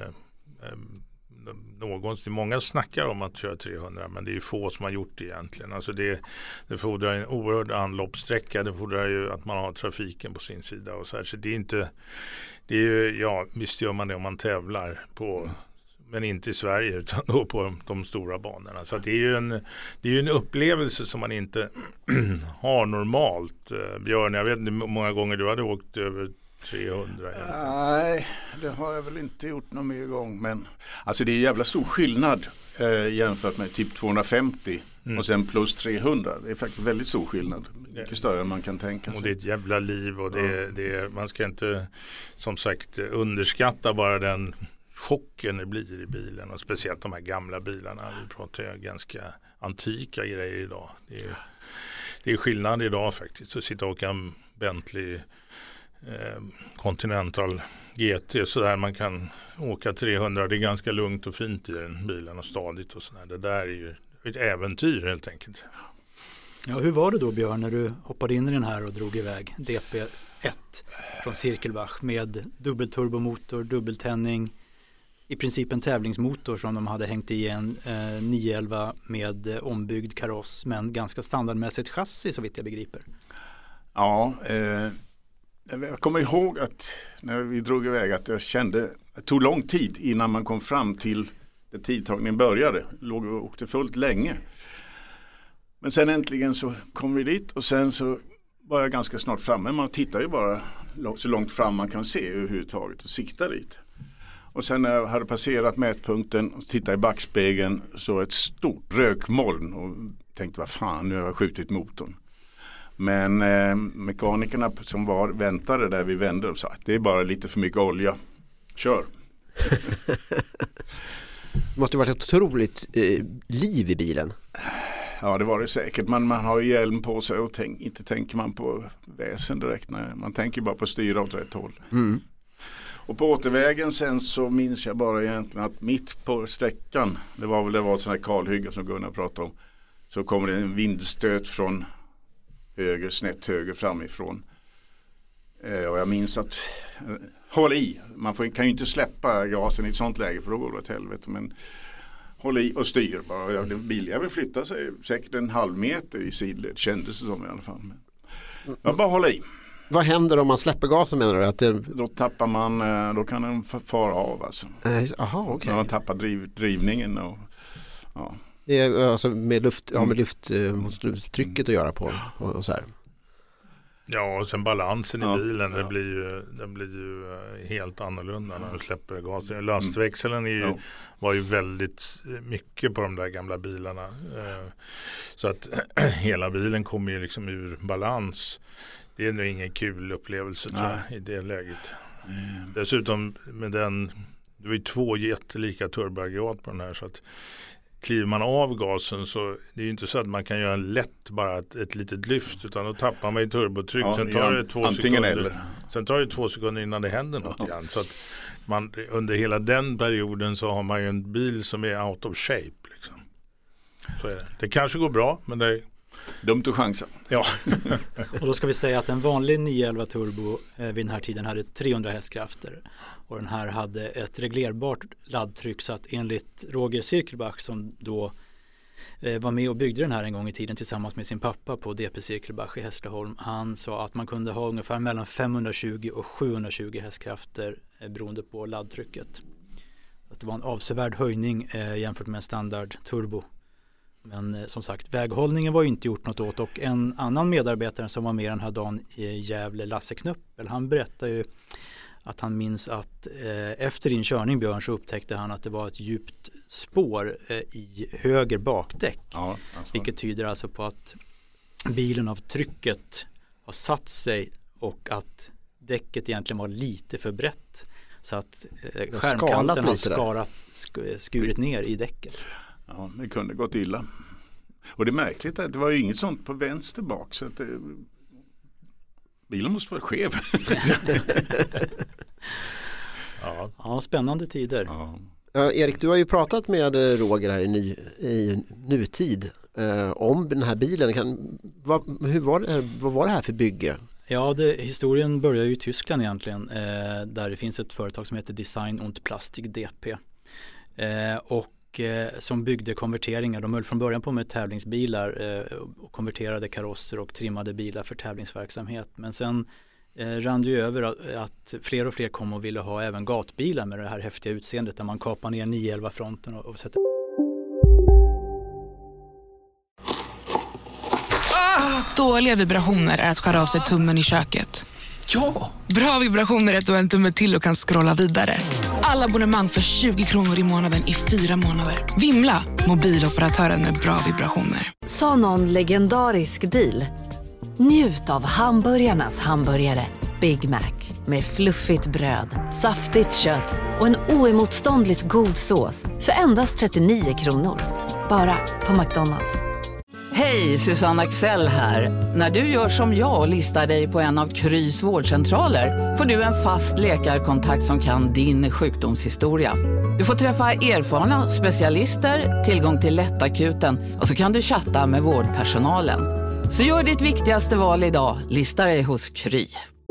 någonsin, många snackar om att köra trehundra, men det är ju få som har gjort det egentligen. Alltså det, det fordrar en oerhörd anloppssträcka, det fordrar ju att man har trafiken på sin sida och så här, så det är inte, det är ju, ja visst gör man det om man tävlar på, men inte i Sverige utan då på de, de stora banorna. Så att det är ju en, det är ju en upplevelse som man inte har normalt. Björn, jag vet inte hur många gånger du hade åkt över trehundra. Nej, det har jag väl inte gjort någon mer gång, men alltså det är jävla stor skillnad eh, jämfört med typ tvåhundrafemtio Mm. och sen plus trehundra. Det är faktiskt väldigt stor skillnad. Mycket större än man kan tänka sig. Och det är ett jävla liv och det, ja. det, man ska inte som sagt underskatta bara den chocken det blir i bilen och speciellt de här gamla bilarna. Vi pratar ju ganska antika grejer idag. Det är, det är skillnad idag faktiskt att sitta och åka en Bentley eh, Continental G T så där man kan åka trehundra. Det är ganska lugnt och fint i den bilen och stadigt och sådär. Det där är ju ett äventyr helt enkelt. Ja, hur var det då Björn när du hoppade in i den här och drog iväg D P ett från Cirkelbach med dubbelturbomotor, dubbeltändning, i princip en tävlingsmotor som de hade hängt i en eh, nio elva med eh, ombyggd kaross men ganska standardmässigt chassi så vitt jag begriper. Ja, eh, jag kommer ihåg att när vi drog iväg att jag kände, det tog lång tid innan man kom fram till där tidtagningen började. Låg och åkte fullt länge. Men sen äntligen så kom vi dit och sen så var jag ganska snart framme. Man tittar ju bara så långt fram man kan se överhuvudtaget och siktar dit. Och sen när jag hade passerat mätpunkten och tittade i backspegeln så ett stort rökmoln och tänkte vad fan, nu har jag skjutit motorn. Men eh, mekanikerna som var väntade där vi vände och sa att det är bara lite för mycket olja. Kör! Det måste ha varit ett otroligt eh, liv i bilen. Ja, det var det säkert. Man, man har ju hjälm på sig och tänk, inte tänker man på väsen direkt. Nej. Man tänker bara på styra åt rätt håll. Mm. Och på återvägen sen så minns jag bara egentligen att mitt på sträckan, det var väl det var ett sånt här kalhygge som Gunnar pratade om, så kommer det en vindstöt från höger, snett höger framifrån. Eh, och jag minns att eh, håll i, man får, kan ju inte släppa gasen i ett sånt läge för då går det åt helvete, men håll i och styr bara. Jag blev billig, jag vill flytta sig säkert en halv meter i sidled, kändes det som i alla fall. Men jag bara hålla i. Vad händer om man släpper gasen menar du? Att det... Då tappar man, då kan den fara av alltså. Aha, okej. Okay. När man tappar driv, drivningen och ja. Det är alltså med luft, ja, med lufttrycket att göra på och, och så här. Ja, och sen balansen i ja, bilen, ja. det blir ju, det blir ju helt annorlunda när du släpper gasen. Lastväxeln är ju, ja. var ju väldigt mycket på de där gamla bilarna. Så att hela bilen kommer ju liksom ur balans. Det är nog ingen kul upplevelse tror jag, i det läget. Mm. Dessutom med den, det var ju två jättelika turboaggregat på den här så att kliver man av gasen så det är ju inte så att man kan göra en lätt bara ett, ett litet lyft utan då tappar man i turbotryck. Ja, sen tar det två sekunder. Eller. Sen tar det två sekunder innan det händer något ja. igen. Så att man, under hela den perioden så har man ju en bil som är out of shape. Liksom. Så är det. Det kanske går bra men det är dumt att chansa. Ja. Och då ska vi säga att en vanlig nio elva turbo eh, vid den här tiden hade trehundra hästkrafter. Och den här hade ett reglerbart laddtryck så att enligt Roger Cirkelbach som då eh, var med och byggde den här en gång i tiden tillsammans med sin pappa på D P Cirkelbach i Hässleholm. Han sa att man kunde ha ungefär mellan femhundratjugo och sjuhundratjugo hästkrafter eh, beroende på laddtrycket. Att det var en avsevärd höjning eh, jämfört med en standard turbo. Men eh, som sagt, väghållningen var ju inte gjort något åt och en annan medarbetare som var med den här dagen i Gävle, Lasse Knuppel, han berättade ju att han minns att eh, efter din körning Björn så upptäckte han att det var ett djupt spår eh, i höger bakdäck. Ja, alltså. Vilket tyder alltså på att bilen av trycket har satt sig och att däcket egentligen var lite för brett. Så att eh, skärmkanten har skarat, sk- skurit ner i däcket. Ja, det kunde gått illa. Och det är märkligt att det var ju inget sånt på vänster bak så att det, bilen måste vara skev. ja. ja, spännande tider. Ja. Ja, Erik, du har ju pratat med Roger här i, ny, i nutid eh, om den här bilen. Kan, vad, hur var det, vad var det här för bygge? Ja, det, historien börjar ju i Tyskland egentligen eh, där det finns ett företag som heter Design und Plastik D P eh, och som byggde konverteringar. De höll från början på med tävlingsbilar eh, och konverterade karosser och trimmade bilar för tävlingsverksamhet. Men sen eh, rann det ju över att, att fler och fler kom och ville ha även gatbilar med det här häftiga utseendet där man kapar ner nio elva fronten och, och sätter... Ah, dåliga vibrationer är att skära av sig tummen i köket. Ja! Bra vibrationer är att du har en tumme till och kan scrolla vidare. Alla abonnemang för tjugo kronor i månaden i fyra månader. Vimla, mobiloperatören med bra vibrationer. Sa någon legendarisk deal? Njut av hamburgarnas hamburgare Big Mac med fluffigt bröd, saftigt kött och en oemotståndligt god sås för endast trettionio kronor. Bara på McDonald's. Hej, Susanne Axel här. När du gör som jag och listar dig på en av Krys vårdcentraler får du en fast läkarkontakt som kan din sjukdomshistoria. Du får träffa erfarna specialister, tillgång till lättakuten och så kan du chatta med vårdpersonalen. Så gör ditt viktigaste val idag, lista dig hos Kry.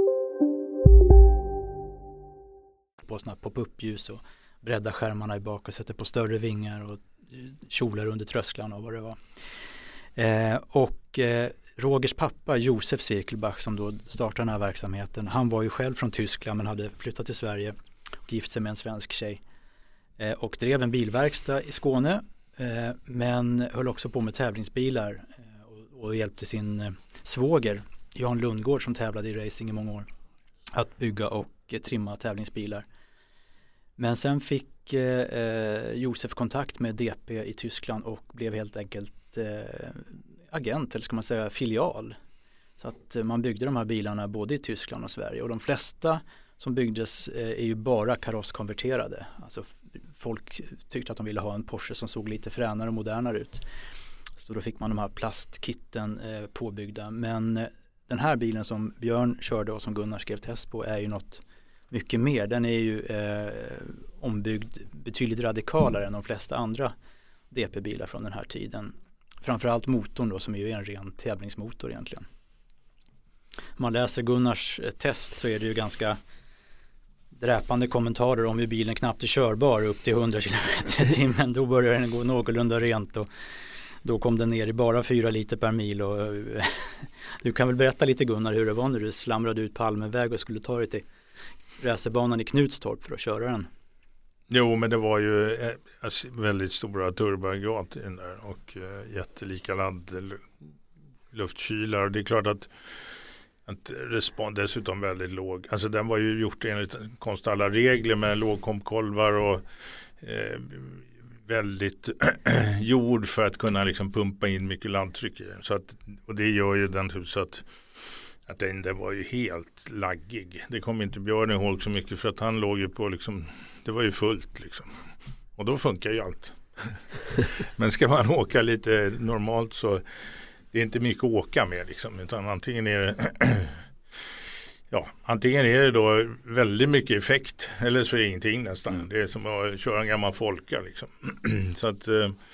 På sådana pop-up-ljus och bredda skärmarna i bak och sätter på större vingar och kjolar under trösklarna och vad det var. Eh, och eh, Rogers pappa Josef Cirkelbach som då startade den här verksamheten, han var ju själv från Tyskland men hade flyttat till Sverige och gift sig med en svensk tjej eh, och drev en bilverkstad i Skåne eh, men höll också på med tävlingsbilar eh, och, och hjälpte sin eh, svåger Jan Lundgård som tävlade i racing i många år att bygga och eh, trimma tävlingsbilar. Men sen fick eh, Josef kontakt med D P i Tyskland och blev helt enkelt eh, agent, eller ska man säga filial. Så att eh, man byggde de här bilarna både i Tyskland och Sverige. Och de flesta som byggdes eh, är ju bara karosskonverterade. Alltså f- folk tyckte att de ville ha en Porsche som såg lite fränare och modernare ut. Så då fick man de här plastkitten eh, påbyggda. Men eh, den här bilen som Björn körde och som Gunnar skrev test på är ju något mycket mer. Den är ju eh, ombyggd betydligt radikalare än de flesta andra D P-bilar från den här tiden. Framförallt motorn då som är ju en ren tävlingsmotor egentligen. Om man läser Gunnars eh, test så är det ju ganska dräpande kommentarer om hur bilen knappt är körbar upp till hundra kilometer i timmen. Då börjar den gå någorlunda rent och då kom den ner i bara fyra liter per mil. Och du kan väl berätta lite Gunnar hur det var när du slamrade ut på allmän väg och skulle ta dig till racerbanan i Knutstorp för att köra den. Jo, men det var ju eh, väldigt stora turboaggregat i den där och eh, jättelika ladd luftkylar. Det är klart att, att respons dessutom väldigt låg. Alltså den var ju gjort enligt konst alla regler med lågkompkolvar och eh, väldigt gjord för att kunna liksom pumpa in mycket laddtryck i den. Så att, och det gör ju den typ så att att den, den var ju helt laggig. Det kommer inte Björn ihåg så mycket för att han låg ju på liksom, det var ju fullt liksom. Och då funkar ju allt. Men ska man åka lite normalt så det är inte mycket att åka med liksom, utan antingen är det ja, antingen är det då väldigt mycket effekt eller så är det ingenting nästan. Mm. Det är som att köra en gammal folka liksom. Så att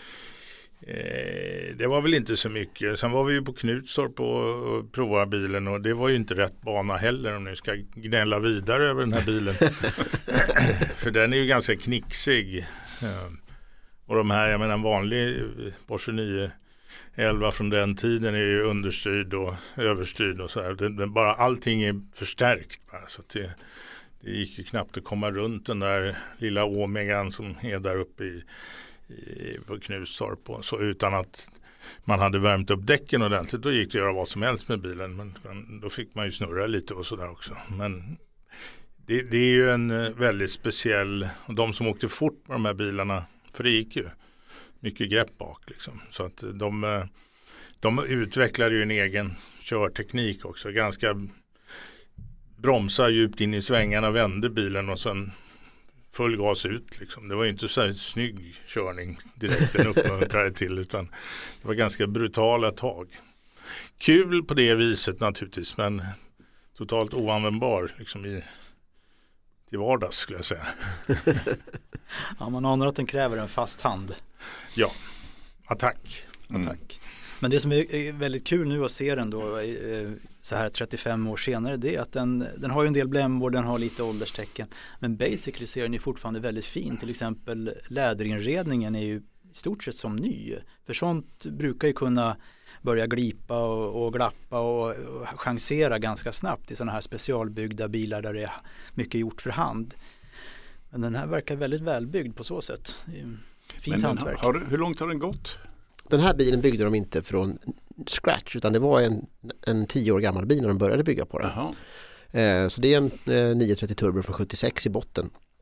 Eh, det var väl inte så mycket. Sen var vi ju på Knutstorp och, och provade bilen och det var ju inte rätt bana heller om ni ska gnälla vidare över den här bilen. För den är ju ganska knixig. Ja. Och de här, jag menar en vanlig Porsche nio elva från den tiden är ju understyrd och överstyrd och så här. Den, den, bara allting är förstärkt bara, så att det, det gick ju knappt att komma runt den där lilla Omegan som är där uppe i på Knutstorp och så utan att man hade värmt upp däcken ordentligt. Då gick det att göra vad som helst med bilen men, men då fick man ju snurra lite och sådär också. Men det, det är ju en väldigt speciell, och de som åkte fort med de här bilarna, för det gick ju mycket grepp bak liksom. Så att de, de utvecklade ju en egen körteknik också. Ganska bromsar djupt in i svängarna, vände bilen och sen full gas ut liksom. Det var ju inte så här snygg körning direkt den uppmuntrade till utan det var ganska brutala tag. Kul på det viset naturligtvis men totalt oanvändbar liksom i till vardags skulle jag säga. Ja, man anar att den kräver en fast hand. Ja, attack. Mm. Attack. Men det som är väldigt kul nu att se den då så här trettiofem år senare, det är att den, den har ju en del blämmor, den har lite ålderstecken. Men basically ser den ju fortfarande väldigt fin. Till exempel läderinredningen är ju i stort sett som ny. För sånt brukar ju kunna börja glipa och, och glappa och, och chansera ganska snabbt i sådana här specialbyggda bilar där det är mycket gjort för hand. Men den här verkar väldigt välbyggd på så sätt. Fint hantverk. Har, har, hur långt har den gått? Den här bilen byggde de inte från scratch utan det var en, en tio år gammal bil när de började bygga på den. Eh, så det är en eh, nio trettio turbo från sjuttiosex i botten.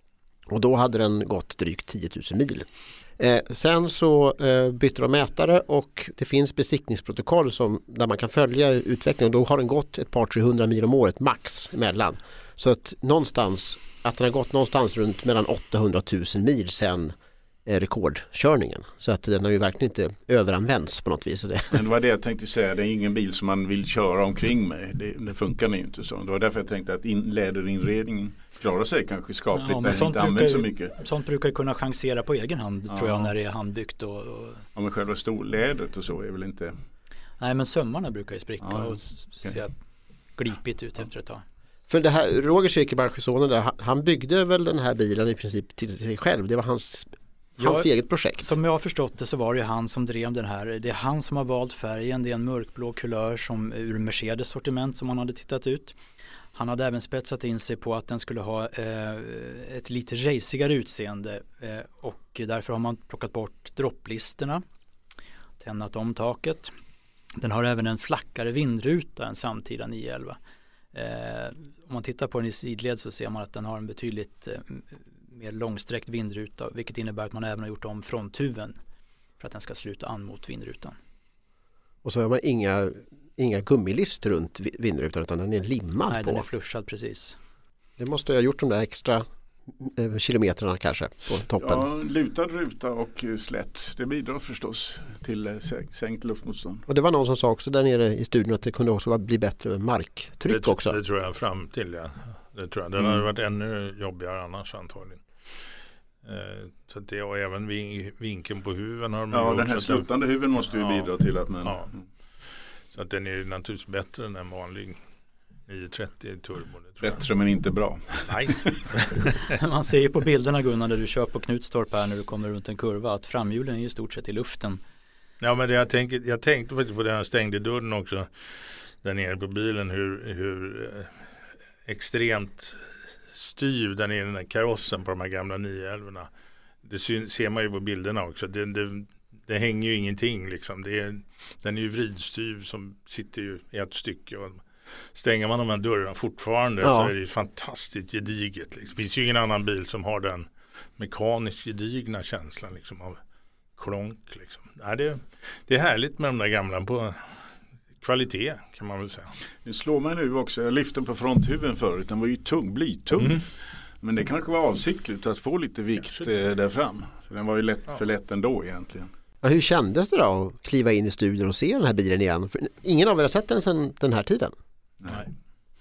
Och då hade den gått drygt tio tusen mil. Eh, sen så eh, bytte de mätare och det finns besiktningsprotokoll som, där man kan följa utvecklingen. Då har den gått ett par trehundra mil om året max emellan. Så att någonstans, att den har gått någonstans runt mellan åttahundratusen mil sedan eh, rekordkörningen. Så att den har ju verkligen inte överanvänts på något vis. Men det var det jag tänkte säga, det är ingen bil som man vill köra omkring med. Det, det funkar ju inte så. Det var därför jag tänkte att in, läderinredningen klarar sig kanske skapligt, ja, men inte använder så mycket. Sånt brukar ju kunna chansera på egen hand, ja. tror jag, när det är handbyggt. Och, och... Ja, men själva storlädret och så är väl inte... Nej, men sömmarna brukar ju spricka ja, och se okay. glipigt ut ja. efter ett tag. För det här, Roger Kirkemark-sonen där, han byggde väl den här bilen i princip till sig själv. Det var hans, hans ja, eget projekt. Som jag har förstått det så var det han som drev den här. Det är han som har valt färgen. Det är en mörkblå kulör som ur Mercedes sortiment som han hade tittat ut. Han hade även spetsat in sig på att den skulle ha eh, ett lite racigare utseende eh, och därför har man plockat bort dropplisterna, tännat om taket. Den har även en flackare vindruta än samtida nio elva. Eh, om man tittar på den i sidled så ser man att den har en betydligt eh, mer långsträckt vindruta, vilket innebär att man även har gjort om fronthuven för att den ska sluta an mot vindrutan. Och så har man inga, inga gummilist runt vindrutan utan den är limmad. Nej, på. Den är flushad precis. Det måste jag ha gjort de där extra eh, kilometrarna kanske på toppen. Ja, lutad ruta och slätt. Det bidrar förstås till eh, sänkt luftmotstånd. Och det var någon som sa också där nere i studion att det kunde också bli bättre marktryck det, också. Det tror jag fram till, ja. Det tror jag. Den mm. hade varit ännu jobbigare annars antagligen. Eh, så att det, och även vin, vinkeln på huven har man ja, gjort. Den här sluttande den, huven måste ju ja, bidra till att man... Ja. Så att den är naturligtvis bättre än en vanlig nio trettio turbo. Bättre men inte bra. Nej. Man ser ju på bilderna, Gunnar, när du kör på Knutstorp här när du kommer runt en kurva att framhjulen är i stort sett i luften. Ja, men det jag, tänker, jag tänkte faktiskt på den här stängde dörren också där nere på bilen hur, hur eh, extremt styv den är, den här karossen på de här gamla nio elvorna. Det syn, ser man ju på bilderna också. Det, det, det hänger ju ingenting liksom. Det är, den är ju vridstyv som sitter ju i ett stycke och stänger man de här dörrarna fortfarande ja. så är det ju fantastiskt gediget. Liksom. Det finns ju ingen annan bil som har den mekaniskt gedigna känslan liksom, av klonk. Liksom. Nej, det, det är härligt med de där gamla på kvalitet kan man väl säga. Det slår mig nu också. Jag lyfte på fronthuven förut. Den var ju tung, blytung. Mm. Men det kanske var avsiktligt att få lite vikt eh, där fram. Så den var ju lätt, ja. för lätt ändå egentligen. Ja, hur kändes det då att kliva in i studion och se den här bilen igen? För ingen av er har sett den sedan den här tiden. Nej.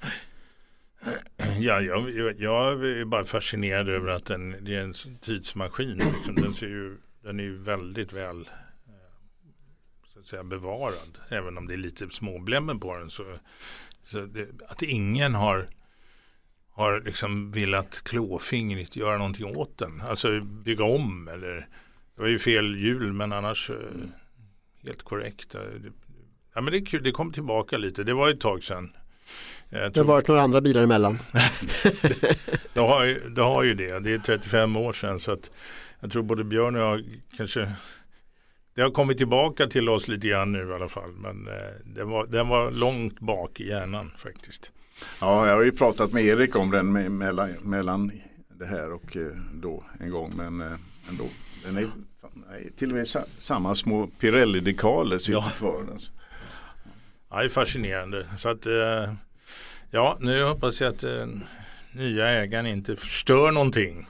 Ja, jag, jag är bara fascinerad över att den, det är en tidsmaskin. Liksom. Den, ser ju, den är ju väldigt väl så att säga, bevarad. Även om det är lite småblämmer på den. Så, så det, att ingen har, har liksom velat klåfingrigt göra någonting åt den. Alltså bygga om. Eller, det var ju fel hjul men annars mm. helt korrekt. Det, ja, men det är kul, det kom tillbaka lite. Det var ett tag sedan. Jag det har varit några andra bilar emellan. det, det, har ju, det har ju det. Det är trettiofem år sedan så att jag tror både Björn och jag kanske det har kommit tillbaka till oss lite grann nu i alla fall. Men eh, det var, den var långt bak i hjärnan faktiskt. Ja, jag har ju pratat med Erik om den med, mellan, mellan det här och eh, då en gång. Men eh, ändå, den är nej, till och med sa, samma små Pirelli-dekaler sitter ja. kvar. Alltså. Ja, det är fascinerande. Så att, eh, ja, nu hoppas jag att eh, nya ägaren inte förstör någonting.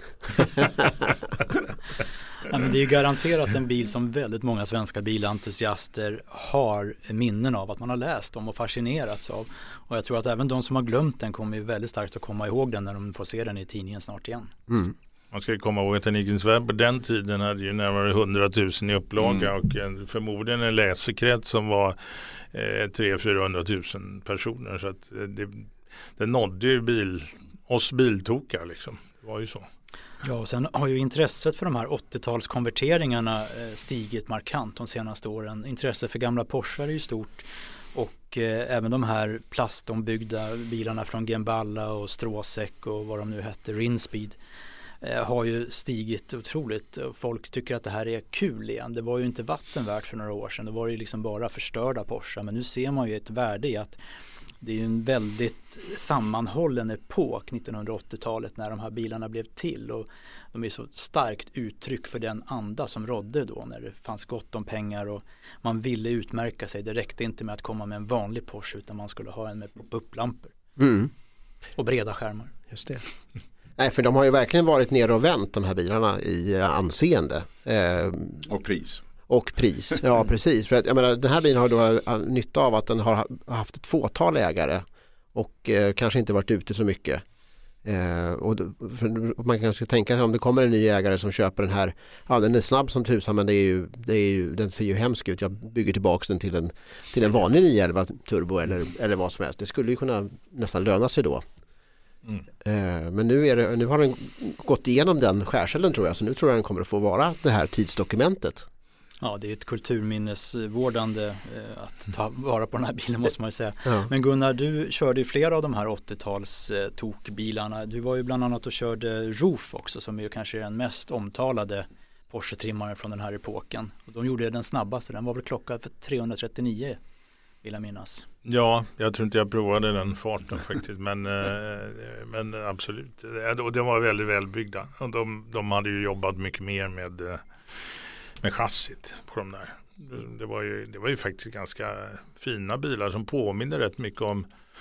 Ja, men det är ju garanterat en bil som väldigt många svenska bilentusiaster har minnen av, att man har läst om och fascinerats av. Och jag tror att även de som har glömt den kommer ju väldigt starkt att komma ihåg den när de får se den i tidningen snart igen. Mm. Man ska ju komma ihåg att Teknikens Värld på den tiden hade ju närmare hundratusen i upplaga mm. och en, förmodligen en läsekrets som var eh, tre till fyrahundratusen personer. Så att det, det nådde ju bil, oss biltokar liksom. Det var ju så. Ja, och sen har ju intresset för de här åttiotalskonverteringarna eh, stigit markant de senaste åren. Intresset för gamla Porsche är ju stort och eh, även de här plastombyggda bilarna från Gemballa och Stråsäck och vad de nu hette, Rinspeed eh, har ju stigit otroligt. Folk tycker att det här är kul igen. Det var ju inte vattenvärt för några år sedan. Det var ju liksom bara förstörda Porsche, men nu ser man ju ett värde i att det är ju en väldigt sammanhållen epok, nittonhundraåttiotalet, när de här bilarna blev till, och de är så starkt uttryck för den anda som rådde då, när det fanns gott om pengar och man ville utmärka sig. Det räckte inte med att komma med en vanlig Porsche, utan man skulle ha en med pop-up-lampor Mm. och breda skärmar. Just det. Nej, för de har ju verkligen varit ner och vänt, de här bilarna, i anseende. Eh, och pris. Och pris, ja precis. För att, jag menar, den här bilen har då nytta av att den har haft ett fåtal ägare och eh, kanske inte varit ute så mycket. Eh, och då, för man kanske ska tänka sig om det kommer en ny ägare som köper den här, ja den är snabb som tusan, men det är ju, det är ju, den ser ju hemsk ut. Jag bygger tillbaka den till en, till en vanlig nio elva turbo eller, eller vad som helst. Det skulle ju kunna nästan löna sig då. Mm. Eh, men nu, är det, nu har den gått igenom den skärselden, tror jag, så nu tror jag den kommer att få vara det här tidsdokumentet. Ja, det är ett kulturminnesvårdande eh, att ta vara på den här bilen, måste man ju säga. Ja. Men Gunnar, du körde ju flera av de här åttio-tals eh, tokbilarna. Du var ju bland annat och körde Roof också, som är ju kanske den mest omtalade Porsche-trimmaren från den här epoken. Och de gjorde den snabbaste, den var väl klockad för trehundratrettionio, vill jag minnas. Ja, jag tror inte jag provade den farten faktiskt, men, eh, men absolut. Och de var väldigt välbyggda. Och de, de hade ju jobbat mycket mer med... Eh, med chassit på de där. Det var ju, det var ju faktiskt ganska fina bilar som påminner rätt mycket om,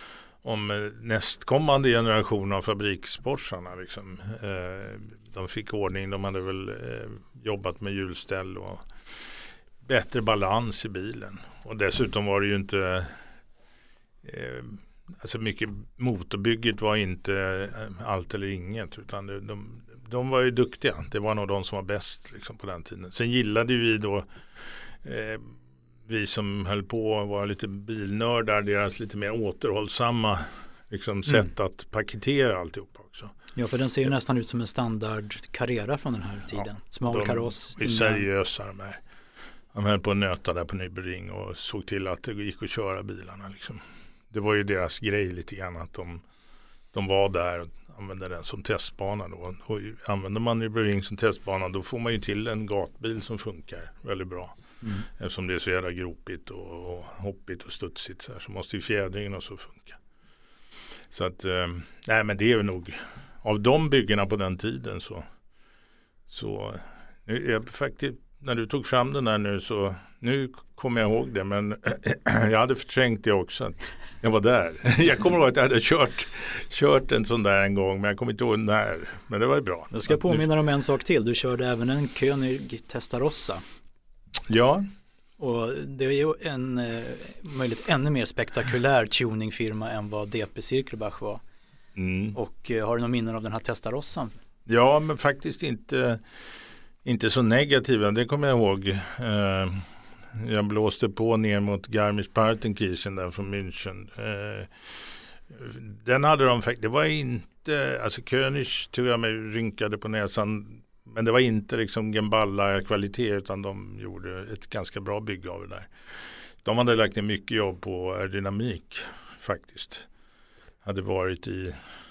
om nästkommande generation av fabriksporsarna. Liksom. Eh, de fick ordning, de hade väl eh, jobbat med hjulställ och bättre balans i bilen. Och dessutom var det ju inte eh, alltså mycket, motorbygget var inte allt eller inget, utan det, de De var ju duktiga. Det var nog de som var bäst liksom, på den tiden. Sen gillade vi då eh, vi som höll på och var lite bilnördar, deras lite mer återhållsamma liksom, sätt mm. att paketera alltihop också. Ja, för den ser ju nästan ut som en standard Carrera från den här tiden. Ja, Smal kaross. De är seriösa de här. De höll på att nöta där på Nürburgring och såg till att det gick att köra bilarna. Liksom. Det var ju deras grej lite grann att de, de var där och använder den som testbana då. Och använder man Nürburgring som testbana, då får man ju till en gatbil som funkar väldigt bra. Mm. Eftersom det är så jävla gropigt och, och hoppigt och studsigt så, här, så måste ju fjädringen och så funka. Så att, eh, nej men det är nog av de byggena på den tiden så så nu, jag, faktiskt, när du tog fram den där nu så nu kommer jag ihåg det, men jag hade förträngt det också att jag var där. Jag kommer ihåg att jag hade kört, kört en sån där en gång, men jag kommer inte ihåg när. Men det var ju bra. Jag ska påminna dig om en sak till. Du körde även en Koenig Testarossa. Ja. Och det är ju en eh, möjligt ännu mer spektakulär tuningfirma än vad D P Cirkelbach var. Mm. Och eh, har du någon minnen av den här Testarossan? Ja, men faktiskt inte inte så negativa. Det kommer jag ihåg. Eh, jag blåste på ner mot Garmisch-Partenkirchen där från München. Eh, den hade de faktiskt, det var inte, alltså Koenig tror jag mig rynkade på näsan, men det var inte liksom Gemballa kvalitet, utan de gjorde ett ganska bra bygge av det där. De hade lagt ner mycket jobb på aerodynamik faktiskt. Hade varit i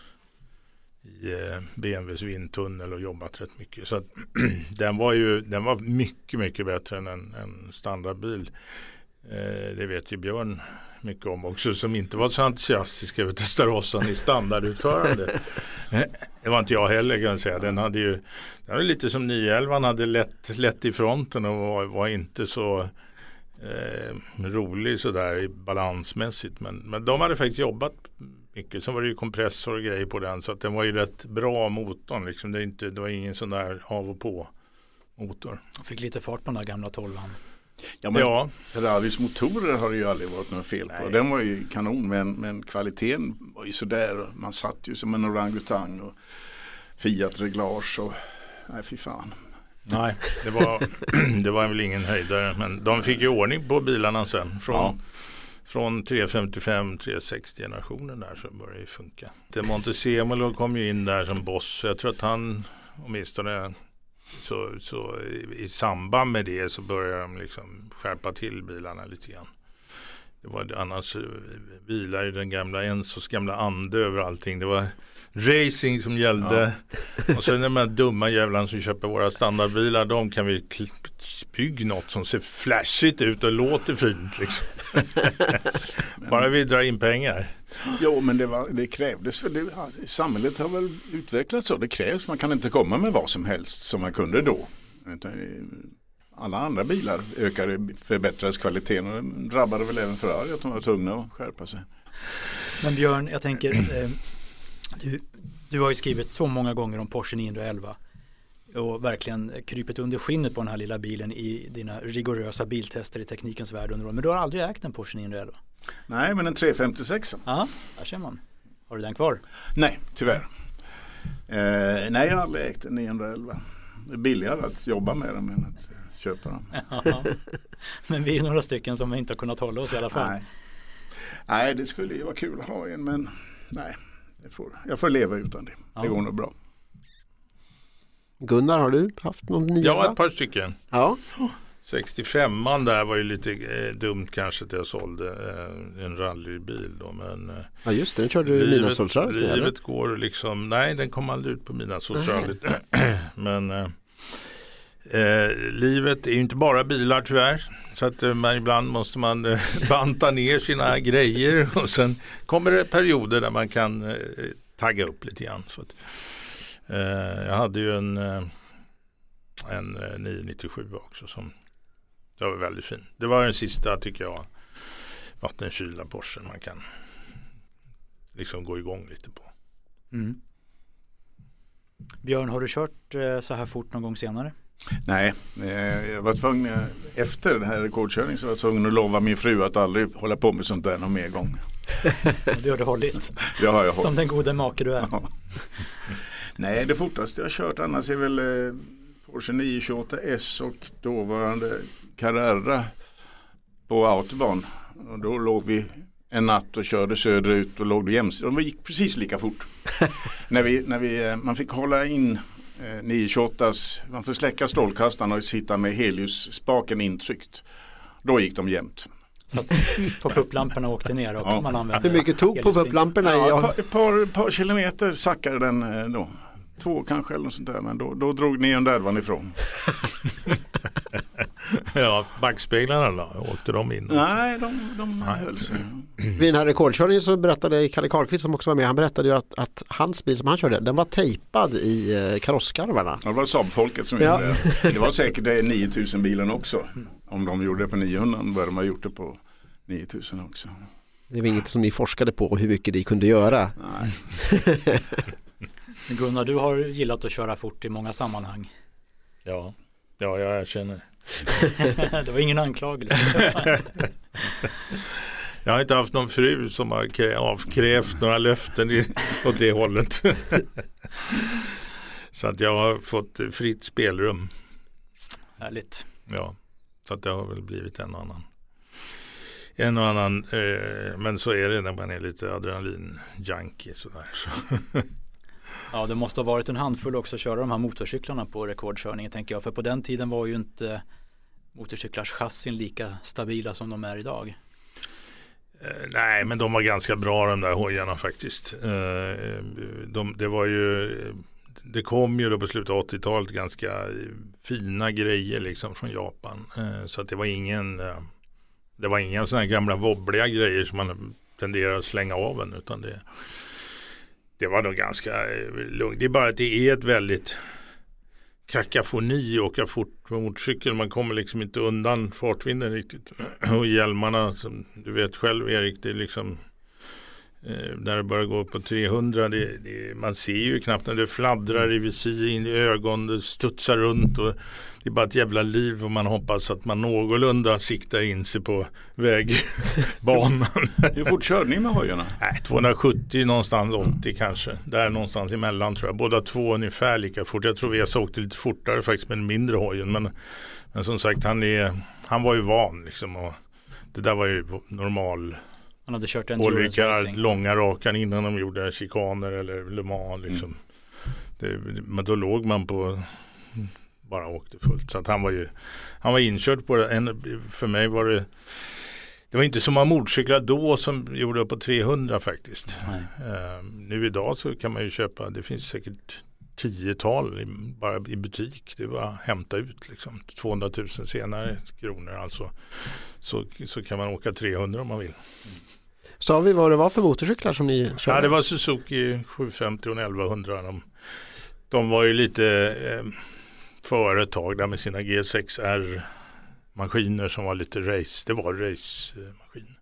i B M Ws vindtunnel och jobbat rätt mycket. Så att, den var ju den var mycket, mycket bättre än en, en standardbil. Eh, det vet ju Björn mycket om också, som inte var så entusiastisk över Testarossan i standardutförande. Det var inte jag heller, kan jag säga. Den hade ju den var lite som nio elva, hade lätt, lätt i fronten och var, var inte så eh, rolig sådär balansmässigt. Men, men de hade faktiskt jobbat mycket. Så var det ju kompressor och grejer på den, så att den var ju rätt bra motorn. Liksom. Det, är inte, det var ingen sån där av och på motor. Jag fick lite fart på den här gamla tolvan. Ja, men ja. Ferraris motorer har det ju aldrig varit något fel på. Nej. Den var ju kanon, men, men kvaliteten var ju sådär. Man satt ju som en orangutang och Fiat-reglage och nej, fy fan. Nej, det var, det var väl ingen höjdare, men de fick ju ordning på bilarna sen. Från, ja. från tre femtiofem tre sextio generationen där så började det funka. Det Montezemolo kom ju in där som boss. Jag tror att han, åtminstone så, så i, i samband med det så började de liksom skärpa till bilarna lite grann. Det var annars bilar i den gamla Enzos gamla ande över allting. Det var racing som gällde. Ja. Och sen de här dumma jävlarna som köper våra standardbilar, de kan vi bygga något som ser flashigt ut och låter fint liksom. Bara vi drar in pengar. Jo, men det, var, det krävdes. Det, samhället har väl utvecklats så. Det krävs. Man kan inte komma med vad som helst som man kunde då. Alla andra bilar ökade, förbättrades kvaliteten och det drabbade väl även Ferrari att de var tvungna att skärpa sig. Men Björn, jag tänker, eh, du, du har ju skrivit så många gånger om Porsche niohundraelva och verkligen krypit under skinnet på den här lilla bilen i dina rigorösa biltester i teknikens värld under år. Men du har aldrig ägt en Porsche niohundraelva? Nej, men en tre femtiosex. Ja, där ser man. Har du den kvar? Nej, tyvärr. Eh, nej, jag har aldrig ägt en niohundraelva. Det är billigare att jobba med den än att köpa den. Ja, men vi är några stycken som inte har kunnat hålla oss i alla fall. Nej, nej det skulle ju vara kul att ha en, men nej, jag får, jag får leva utan det. Ja. Det går nog bra. Gunnar, har du haft någon nya? Ja, ett par stycken. Ja. sextiofemman där var ju lite eh, dumt kanske att jag sålde eh, en rallybil då, men eh, ja just det, den körde du midnattssolsrallyt. Livet, livet går liksom, nej den kom aldrig ut på midnattssolsrallyt. Men eh, eh, livet är ju inte bara bilar tyvärr, så att eh, man, ibland måste man eh, banta ner sina grejer och sen kommer det perioder där man kan eh, tagga upp lite grann. Så att, eh, jag hade ju en eh, en eh, nio nittiosju också som det var väldigt fin. Det var den sista tycker jag vattenkylda Porsche man kan liksom gå igång lite på. Mm. Björn, har du kört eh, så här fort någon gång senare? Nej, eh, jag var tvungen efter den här rekordkörningen så var jag tvungen att lova min fru att aldrig hålla på med sånt där någon mer gång. Det har du hållit. Det har jag hållit. Som den gode make du är. Ja. Nej, det fortaste jag har kört annars är väl eh, Porsche nio tjugoåtta S och dåvarande Carrera på Autobahn. Och då låg vi en natt och körde söderut och låg jämsides. De gick precis lika fort. när vi, när vi, man fick hålla in eh, nio tjugoåttas, man får släcka strålkastaren och sitta med helljusspaken intryckt. Då gick de jämnt. Så att pop-up-lamporna åkte ner och ja. Man använde. Hur mycket tog pop-up-lamporna? Ja, ett par, ett par, par kilometer sackade den eh, då. Två kanske eller något sånt där, men då, då drog niohundraelvan ifrån. Ja, backspeglarna då? Åkte de in? Nej, de, de höll sig. Vid den här rekordkörningen så berättade Kalle Karlqvist som också var med, han berättade ju att, att hans bil som han körde, den var tejpad i eh, karosskarvarna. Ja, det var Saab-folket som ja. gjorde det. Det var säkert nio tusen bilen också. Om de gjorde det på niohundra började de ha gjort det på nio tusen också. Det var inget som ni forskade på hur mycket de kunde göra. Nej. Gunnar, du har gillat att köra fort i många sammanhang. Ja, ja jag känner. Det var ingen anklagelse. Jag har inte haft någon fru som har avkrävt några löften åt det hållet. Så att jag har fått fritt spelrum. Härligt. Ja, så att det har väl blivit en och annan. En och annan, eh, men så är det när man är lite adrenalin-junkie sådär. Så. Ja, det måste ha varit en handfull också att köra de här motorcyklarna på rekordkörningen tänker jag. För på den tiden var ju inte motorcyklars chassin lika stabila som de är idag. Eh, nej, men de var ganska bra de där hojarna faktiskt. Eh, de, det var ju, det kom ju då på slutet av åttiotalet ganska fina grejer liksom från Japan. Eh, så att det var ingen, eh, det var inga sådana här gamla wobbliga grejer som man tenderar att slänga av en, utan det Det var nog ganska lugnt. Det är bara att det är ett väldigt kakafoni att åka fort på motorcykel. Man kommer liksom inte undan fartvinden riktigt. Och hjälmarna, som du vet själv Erik, det är liksom eh, när det börjar gå på trehundra, det, det, man ser ju knappt när det fladdrar i visir in i ögon, det studsar runt och det är bara ett jävla liv och man hoppas att man någorlunda siktar in sig på vägbanan. Hur fort körde ni med hojarna? Nej, tvåhundrasjuttio någonstans, åttio kanske. Där någonstans emellan tror jag. Båda två ungefär lika fort. Jag tror vi har åkte lite fortare faktiskt med den mindre hojen. Men, men som sagt, han, är, han var ju van liksom. Och det där var ju normal. Han hade kört en olika långa rakan innan de gjorde chikaner eller Le Mans liksom. Mm. Det, men då låg man på bara åkte fullt. Så att han var ju han var inkörd på det. En, för mig var det det var inte så många motorcyklar då som gjorde upp på trehundra faktiskt. Uh, nu idag så kan man ju köpa, det finns säkert tiotal i, bara i butik. Det var att hämta ut liksom. tvåhundratusen senare kronor alltså. Så, så kan man åka trehundra om man vill. Sa vi vad det var för motorcyklar som ni körde? Ja, det var Suzuki sjuhundrafemtio och elvahundra. De, de var ju lite eh, företag där med sina G sex R-maskiner som var lite race. Det var race-maskiner.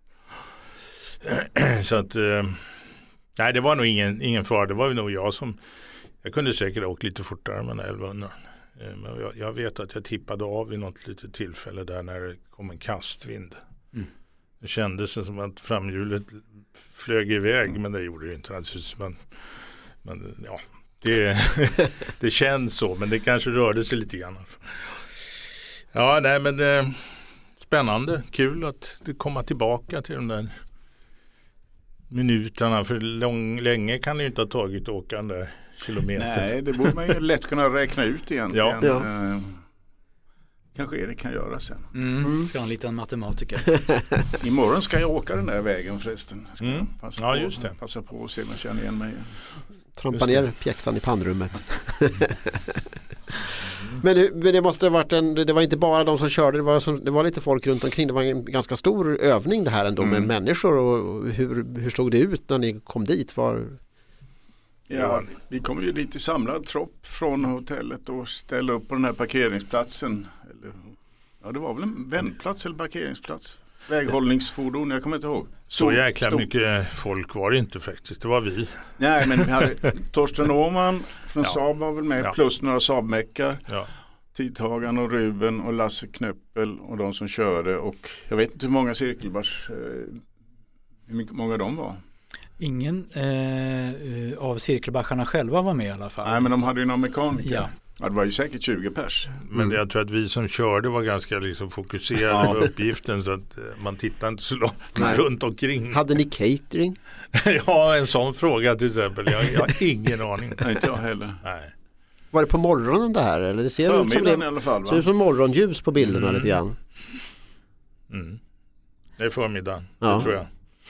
Så att, eh, nej det var nog ingen, ingen fara. Det var nog jag som, jag kunde säkert åka lite fortare med den elvahundra. Eh, men jag, jag vet att jag tippade av vid något litet tillfälle där när det kom en kastvind. Mm. Det kändes som att framhjulet flög iväg, men det gjorde det inte naturligtvis. Men, men ja, det, det känns så, men det kanske rörde sig lite grann. Ja, nej men eh, spännande, kul att det komma tillbaka till de där minuterna, för lång, länge kan det ju inte ha tagit att åka den där kilometer. Nej, det borde man ju lätt kunna räkna ut egentligen. Ja. Ja. Eh, kanske Erik kan göra sen. Mm. Mm. Ska ha en liten matematiker. Imorgon ska jag åka den där vägen förresten. Ska mm. passa, ja, på, just det. passa på och se om jag känner igen mig. Trampa ner pjäxan i pannrummet. Men det, men det måste ha varit en, det var inte bara de som körde, det var, som, det var lite folk runt omkring. Det var en ganska stor övning det här ändå mm. med människor. Och hur, hur såg det ut när ni kom dit? Var... Ja, vi kom ju dit i samlad tropp från hotellet och ställde upp på den här parkeringsplatsen. Eller, ja, det var väl en vändplats eller parkeringsplats. Väghållningsfordon, jag kommer inte ihåg. Så, så jäkla stor. Mycket folk var det inte faktiskt, det var vi. Nej, men vi hade Torsten Åhman från ja. Saab var väl med, ja. plus några Saab-mäckar. Ja. Tidhagan och Ruben och Lasse Knöppel och de som körde. Och jag vet inte hur många cirkelbars, eh, hur många de var. Ingen eh, av cirkelbascharna själva var med i alla fall. Nej, men de hade ju någon mekaniker. Ja. Ja, det var ju säkert tjugo pers. Men mm. jag tror att vi som körde var ganska liksom fokuserade på uppgiften, så att man tittade inte så långt Nej. runt omkring. Hade ni catering? Ja, en sån fråga till exempel. Jag, jag har ingen aning. Nej, inte jag heller. Nej. Var det på morgonen det här? Eller det ser ut som, det, i alla fall, va? ser ut som morgonljus på bilderna mm. lite grann. Mm. Det är förmiddagen, ja. det tror jag.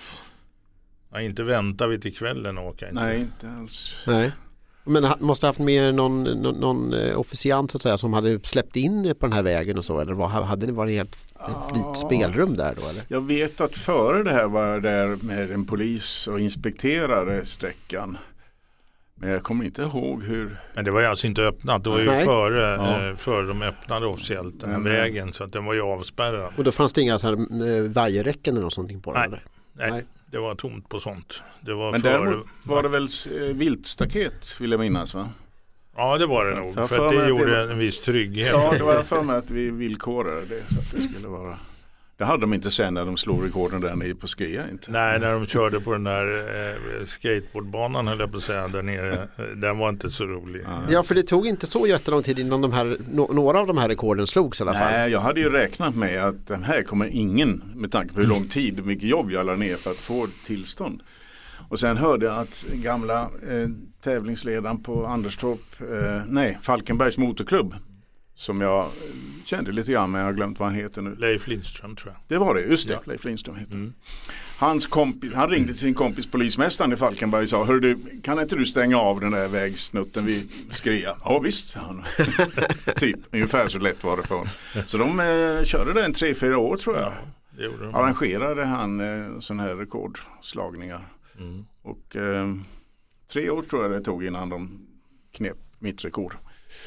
Ja, inte väntar vi till kvällen och åka. Inte. Nej, inte alls. Nej. Men måste ha haft med någon, någon, någon officiant så att säga, som hade släppt in på den här vägen och så, eller vad, hade det varit helt fritt spelrum där då? Eller? Jag vet att före det här var jag där med en polis och inspekterade sträckan. Men jag kommer inte ihåg hur... Men det var ju alltså inte öppnat, det var ju Nej. före, ja. eh, före de öppnade officiellt den här mm. vägen, så att den var ju avspärrad. Och då fanns det inga så här eh, vajerräcken eller något sånt på den? Nej. Eller? Nej. Nej. Det var tomt på sånt. Det var Men för... däremot var det väl viltstaket, vill jag minnas, va? Ja, det var det nog. För, för att det gjorde det var... en viss trygghet. Ja, det var för mig att vi villkorade det, så att det skulle vara... Det hade de inte sen när de slog rekorden där nere på Skea, inte? Nej, när de körde på den där eh, skateboardbanan, höll jag på att säga, där nere. Den var inte så rolig. Ja. ja, för det tog inte så jättelång tid innan de här, no, några av de här rekorden slogs i alla fall. Nej, jag hade ju räknat med att den här kommer ingen, med tanke på hur lång tid och mycket jobb jag la ner för att få tillstånd. Och sen hörde jag att gamla eh, tävlingsledaren på Anderstorp, eh, nej, Falkenbergs motorklubb, som jag kände lite grann, men jag har glömt vad han heter nu. Leif Lindström, tror jag. Det var det, just det. Ja. Leif Lindström heter mm. Hans kompis, han ringde till sin kompis polismästaren i Falkenberg och sa, hör du, kan inte du stänga av den där vägsnutten vid Skrea? Ja visst, han. Typ, ungefär så lätt var det för honom. Så de eh, körde det en tre, fyra år tror jag. Ja, det gjorde de. Arrangerade han eh, sån här rekordslagningar. Mm. Och eh, tre år tror jag det tog innan de knep mitt rekord.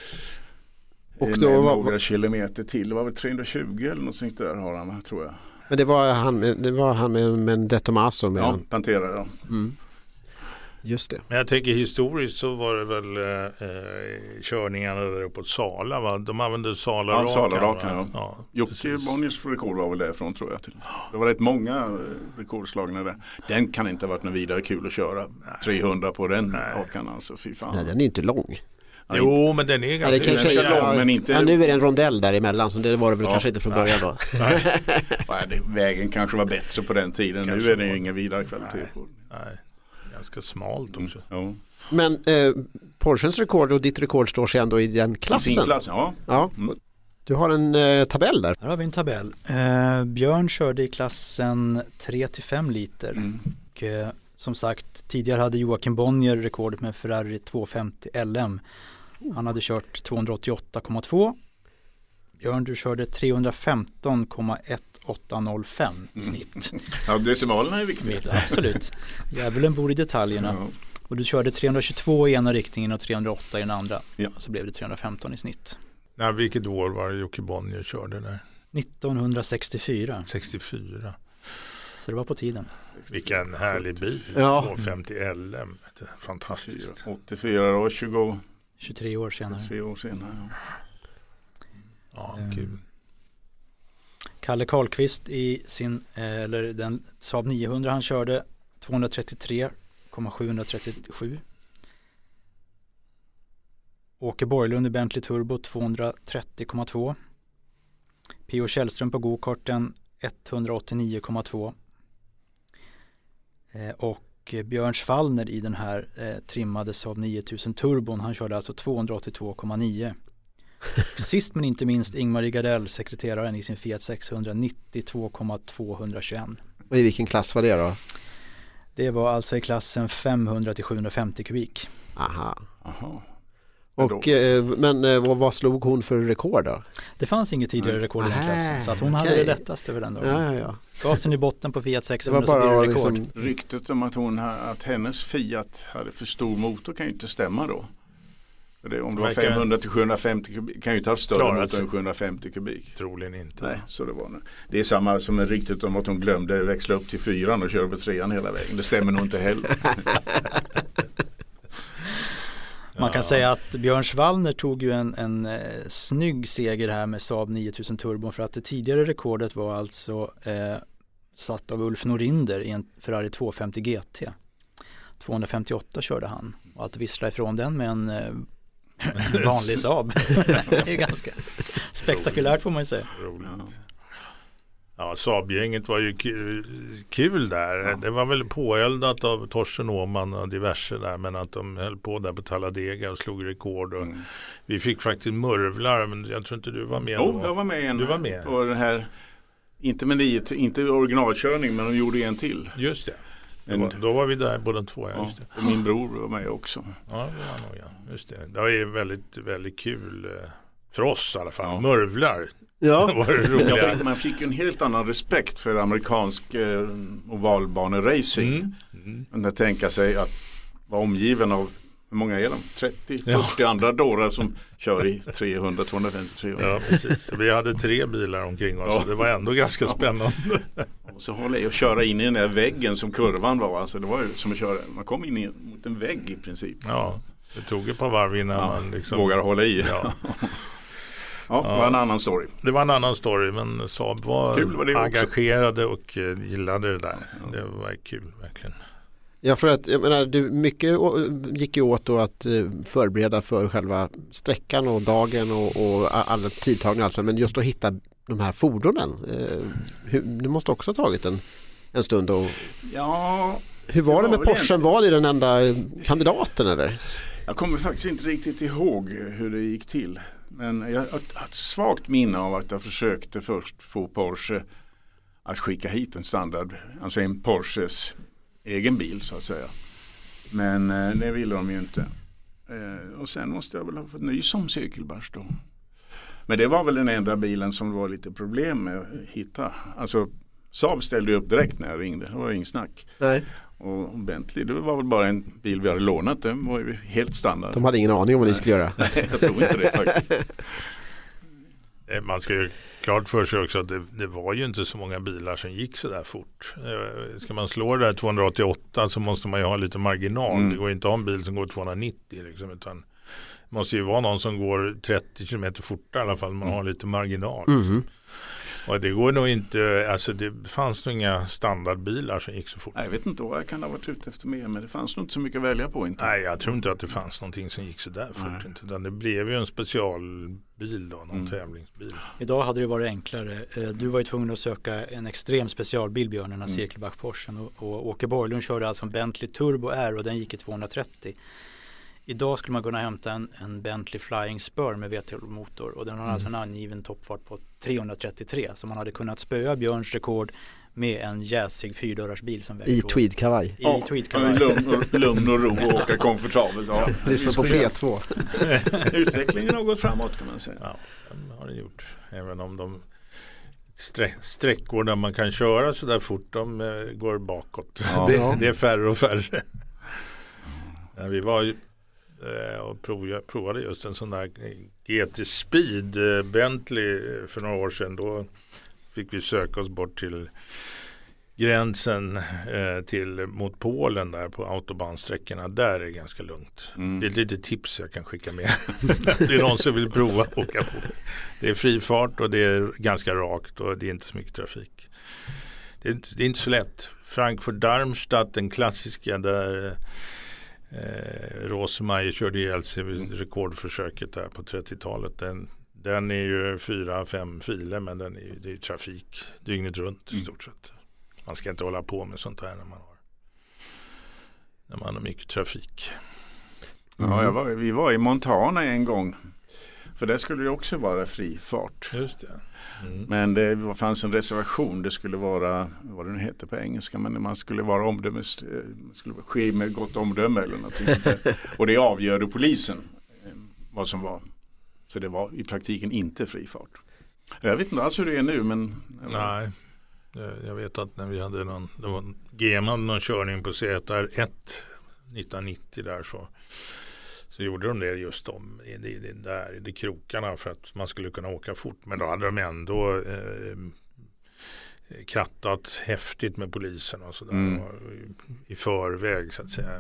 Och då var några kilometer till, det var väl trehundratjugo eller något sånt där har han, tror jag. Men det var han, det var han med, med De Tomaso med ja, han. Pantera, ja. Mm. Just det. Men jag tänker historiskt så var det väl eh, körningarna där uppe på Sala, va? De använde Sala ja, rakan. Sala rakan, ja. ja Jocke Bonniers rekord var väl därifrån, tror jag. Till. Det var rätt många rekordslagna där. Den kan inte ha varit något vidare kul att köra. Nej. trehundra på den rakan, alltså, fy fan. Nej, den är inte lång. Ja, jo, men den är ganska, ja, det kanske, ganska ja, lång, men inte... Ja, nu är det en rondell däremellan, så det var det väl ja, kanske inte från nej, början då. Nej. Nej, vägen kanske var bättre på den tiden. Kanske nu är det ju ingen vidare kvalitet nej, på. Nej, ganska smalt också. Mm, ja. Men eh, Porschens rekord och ditt rekord står sig ändå i den klassen. I sin klass, ja. ja. Mm. Du har en eh, tabell där. Här har vi en tabell. Eh, Björn körde i klassen tre till fem liter. Mm. Och, eh, som sagt, tidigare hade Joakim Bonnier rekordet med Ferrari tvåhundrafemtio L M. Han hade kört tvåhundraåttioåtta komma två. Björn, du körde trehundrafemton komma åtta noll fem i snitt. Mm. Ja, decimalerna är viktiga. Absolut. Djävulen bor i detaljerna. Ja. Och du körde trehundratjugotvå i ena riktningen och trehundraåtta i den andra. Ja. Så blev det trehundrafemton i snitt. Ja, vilket år var det Jocke Bonnier körde där? nittonhundrasextiofyra. sextiofyra. Så det var på tiden. Vilken härlig bil. Ja. tvåhundrafemtio L M. Fantastiskt. åttiofyra och tjugo tjugotre år senare. tjugotre år senare. Ja, ja kul. Mm. Kalle Karlqvist i sin, eller den Saab niohundra han körde tvåhundratrettiotre komma sjuhundratrettiosju. Åke Borglund i Bentley Turbo tvåhundratrettio komma två. P O Källström på go-karten etthundraåttionio komma två. Eh, och Björn Schwallner i den här eh, trimmade Saab nio tusen turbon, han körde alltså tvåhundraåttiotvå komma nio. Sist men inte minst Ingmar Gardell, sekreteraren i sin Fiat sexhundra, nittiotvå komma tvåhundratjugoett. Och i vilken klass var det då? Det var alltså i klassen femhundra till sjuhundrafemtio kubik. Aha. Aha. Och, eh, men eh, vad, vad slog hon för rekord då? Det fanns inget tidigare rekord i den klassen, så att hon okay. hade det lättast över den dagen. Ja, ja, ja. Gasen i botten på Fiat sexhundra, det var bara så blir det rekord. Liksom, ryktet om att, hon, att hennes Fiat hade för stor motor kan ju inte stämma då. För det, om det var femhundra till sjuhundrafemtio kubik kan ju inte ha större motor än sjuhundrafemtio kubik. Troligen inte. Nej, så det var nu. Det är samma som en ryktet om att hon glömde växla upp till fyran och köra på trean hela vägen. Det stämmer nog inte heller. Man kan ja. säga att Björn Schwallner tog ju en, en eh, snygg seger här med Saab nio tusen Turbo, för att det tidigare rekordet var alltså eh, satt av Ulf Norinder i en Ferrari tvåhundrafemtio G T. tvåhundrafemtioåtta körde han, och att vissla ifrån den med en eh, vanlig Saab det är ganska spektakulärt får man ju säga. Roligt. Ja, Saab-gänget var ju kul, kul där. Ja. Det var väl påeldat av Torsten Åhman och diverse där, men att de höll på där på Talladega och slog rekord. Och mm. Vi fick faktiskt murvlar, men jag tror inte du var med. Jo, oh, jag var med en. Du var med. På den här, inte med nio, inte originalkörning, men de gjorde en till. Just det. En, var, då var vi där båda två. Ja, just det. Och min bror var med också. Ja, det var nog, ja. Just det. Det var ju väldigt, väldigt kul för oss i alla fall. Ja. Murvlar. Ja. Jag fick, man fick en helt annan respekt för amerikansk eh, ovalbaneracing. Mm. Mm. Men att tänka sig att vara omgiven av, hur många är de? trettio fyrtio ja. andra dårar som kör i trehundra tvåhundrafemtio trehundra. Ja, precis. Vi hade tre bilar omkring oss, ja. Så det var ändå ganska ja. spännande. Och så håller jag att köra in i den där väggen som kurvan var. Alltså det var ju som att köra, man kom in i, mot en vägg i princip. Ja, det tog ett par varv innan ja, man liksom vågar hålla i. Ja. Ja, det var en annan story. Det var en annan story, men Saab var, kul var det engagerade också. Och uh, gillade det där. Ja. Det var kul, verkligen. Ja, för att jag menar, du, mycket gick ju åt då att uh, förbereda för själva sträckan och dagen och, och alla tidtagningar, alltså, men just att hitta de här fordonen. Uh, hur, du måste också ha tagit en, en stund. Och, ja. Hur var det, det med Porschen? Var det den enda kandidaten eller? Jag kommer faktiskt inte riktigt ihåg hur det gick till. Men jag har ett svagt minne av att jag försökte först få Porsche att skicka hit en standard, alltså en Porsches egen bil så att säga. Men eh, det ville de ju inte. Eh, och sen måste jag väl ha fått nys om cirkelbars då. Men det var väl den enda bilen som det var lite problem med att hitta. Alltså Saab ställde upp direkt när jag ringde, det var ingen snack. Nej. Och Bentley, det var väl bara en bil vi hade lånat, den var ju helt standard. De hade ingen aning om vad ni skulle göra. Nej, jag tror inte det faktiskt. Man ska ju klart för sig också att det, det var ju inte så många bilar som gick så där fort. Ska man slå det där tvåhundraåttioåtta så måste man ju ha lite marginal. Mm. Det går inte att ha en bil som går tvåhundranittio liksom, utan det måste ju vara någon som går trettio kilometer fortare i alla fall. Man har lite marginal. Liksom. Mm. Och det går nog inte, alltså det fanns nog inga standardbilar som gick så fort. Nej, jag vet inte vad jag kan ha varit ute efter mer, men det fanns nog inte så mycket att välja på. Inte. Nej, jag tror inte att det fanns någonting som gick så där fort. Inte, utan det blev ju en specialbil då, någon mm. tävlingsbil. Idag hade det varit enklare. Du var ju tvungen att söka en extrem specialbil, Björn, den här mm. Cirkelbach Porschen. Och, och Åke Borglund körde alltså en Bentley Turbo R och den gick i tvåhundratrettio. Idag skulle man kunna hämta en, en Bentley Flying Spur med V T-motor och den har mm. alltså en angiven toppfart på trehundratrettiotre, så man hade kunnat spöa Björns rekord med en jäsig fyrdörrars bil som väger I på- tweedkavaj. I Ja, tweedkavaj. lugn, och, lugn och ro och åka komfortabelt. Ja. Det är som på P två. Utvecklingen har gått framåt kan man säga. Ja, det har det gjort. Även om de strä- sträckor där man kan köra så där fort, de eh, går bakåt. Ja. det, det är färre och färre. Ja, vi var ju eh, och prov, provade just en sån där G T Speed eh, Bentley för några år sedan. Då fick vi söka oss bort till gränsen eh, till mot Polen där på autobahnsträckorna. Där är det ganska lugnt. Mm. Det är ett litet tips jag kan skicka med. Det är någon som vill prova att åka på. Det är fri fart och det är ganska rakt och det är inte så mycket trafik. Det är inte, det är inte så lätt. Frankfurt-Darmstadt, den klassiska där eh, Rosemeyer körde ihjäl sig vid rekordförsöket där på trettiotalet. Den, den är ju fyra, fem filer, men den är, det är trafik dygnet runt i stort sett. Man ska inte hålla på med sånt här när man har, när man har mycket trafik. Ja, jag var, vi var i Montana en gång. För där skulle det också vara fri fart. Just det. Mm. Men det fanns en reservation. Det skulle vara, vad det nu heter på engelska, men man skulle vara omdömes, skulle ske med gott omdöme eller något sånt där. Och det avgörde polisen vad som var. Så det var i praktiken inte fri fart. Jag vet inte alls hur det är nu, men... Nej, jag vet att när vi hade någon, det var G M hade någon körning på Z R ett nittonhundranittio där så, så gjorde de det just om i det, det där i de krokarna för att man skulle kunna åka fort. Men då hade de ändå eh, krattat häftigt med polisen och sådär mm. och i, i förväg så att säga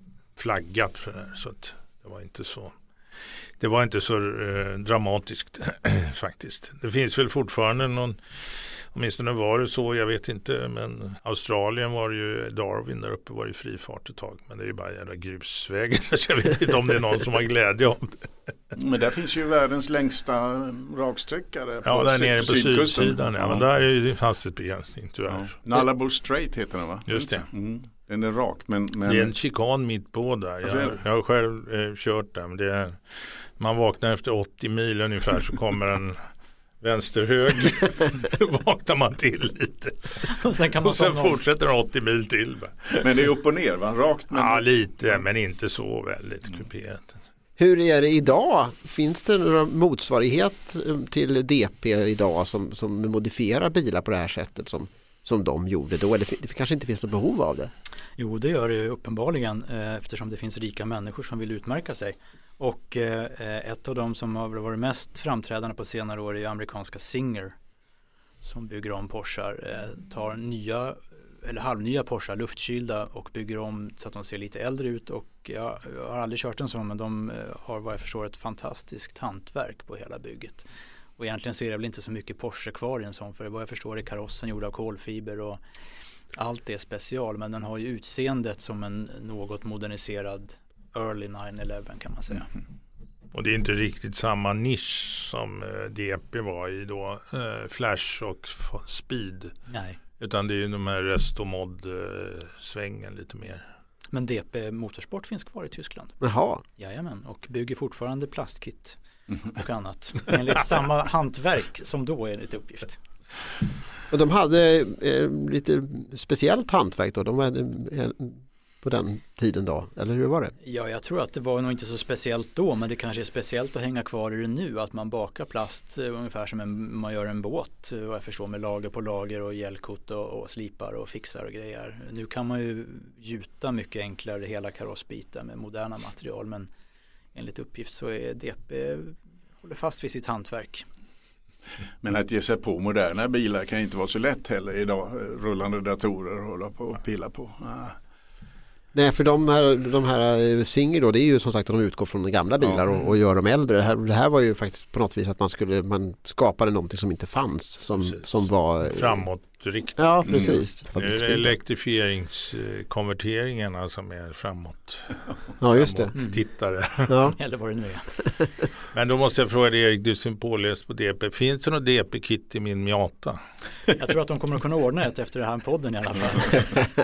flaggat för det här, så att det var inte så det var inte så eh, dramatiskt faktiskt. Det finns väl fortfarande någon, åtminstone var det så, jag vet inte, men Australien var ju, Darwin där uppe var det fri fart ett tag, men det är ju bara jävla grusvägar så jag vet inte om det är någon som har glädje om det. Men där finns ju världens längsta raksträcka där ja, där nere på sydkusten. Sydsidan, ja, men där är ju hastighetsbegränsning tyvärr. Ja. Nullable Straight heter den, va? Just det. Mm. Den är rak, men, men... Det är en chikan mitt på där. Alltså, jag, jag har själv eh, kört där, men det är, man vaknar efter åttio mil ungefär så kommer en vänsterhög vaknar man till lite och sen, kan man och sen fortsätter den åttio mil till. Men det är upp och ner, va? Rakt, men... Ja, lite, men inte så väldigt kuperat. Hur är det idag? Finns det någon motsvarighet till D P idag som, som modifierar bilar på det här sättet som, som de gjorde då? Eller det kanske inte finns något behov av det? Jo, det gör det ju uppenbarligen eh, eftersom det finns rika människor som vill utmärka sig. Och eh, ett av dem som har varit mest framträdande på senare år är amerikanska Singer som bygger om Porschar, eh, tar nya eller halvnya Porschar, luftkylda, och bygger om så att de ser lite äldre ut. Och jag, jag har aldrig kört en sån, men de eh, har vad jag förstår ett fantastiskt hantverk på hela bygget. Och egentligen ser jag väl inte så mycket Porsche kvar i en sån, för vad jag förstår är karossen gjord av kolfiber och allt är special, men den har ju utseendet som en något moderniserad early nine eleven kan man säga. Mm. Och det är inte riktigt samma nisch som eh, D P var i då, eh, Flash och f- Speed. Nej. Utan det är ju de här rest och mod eh, svängen lite mer. Men D P Motorsport finns kvar i Tyskland. Jaha. Jajamän, och bygger fortfarande plastkit och annat. Enligt samma hantverk som då är lite uppgift. Och de hade eh, lite speciellt hantverk då? De var eh, på den tiden då, eller hur var det? Ja, jag tror att det var nog inte så speciellt då, men det kanske är speciellt att hänga kvar i det nu, att man bakar plast eh, ungefär som en, man gör en båt, vad jag förstår, med lager på lager och gällkott och, och slipar och fixar och grejer. Nu kan man ju gjuta mycket enklare hela karossbiten med moderna material, men enligt uppgift så är D P håller fast vid sitt hantverk. Men att ge sig på moderna bilar kan inte vara så lätt heller idag. Rullande datorer och hålla på och pilla på. Ah. Nej, för de här, de här Singer då, det är ju som sagt att de utgår från de gamla bilar och, och gör dem äldre. Det här, det här var ju faktiskt på något vis att man skulle man skapade någonting som inte fanns, som, som var framåtriktat. Ja, precis. Mm. Det är elektrifieringskonverteringarna som är framåt. Ja, just det. Mm. Tittare. Ja. Eller vad det nu är. Men då måste jag fråga dig, Erik, du som påläst på D P. Finns det något D P-kit i min Miata? Jag tror att de kommer att kunna ordna ett efter den här podden i alla fall.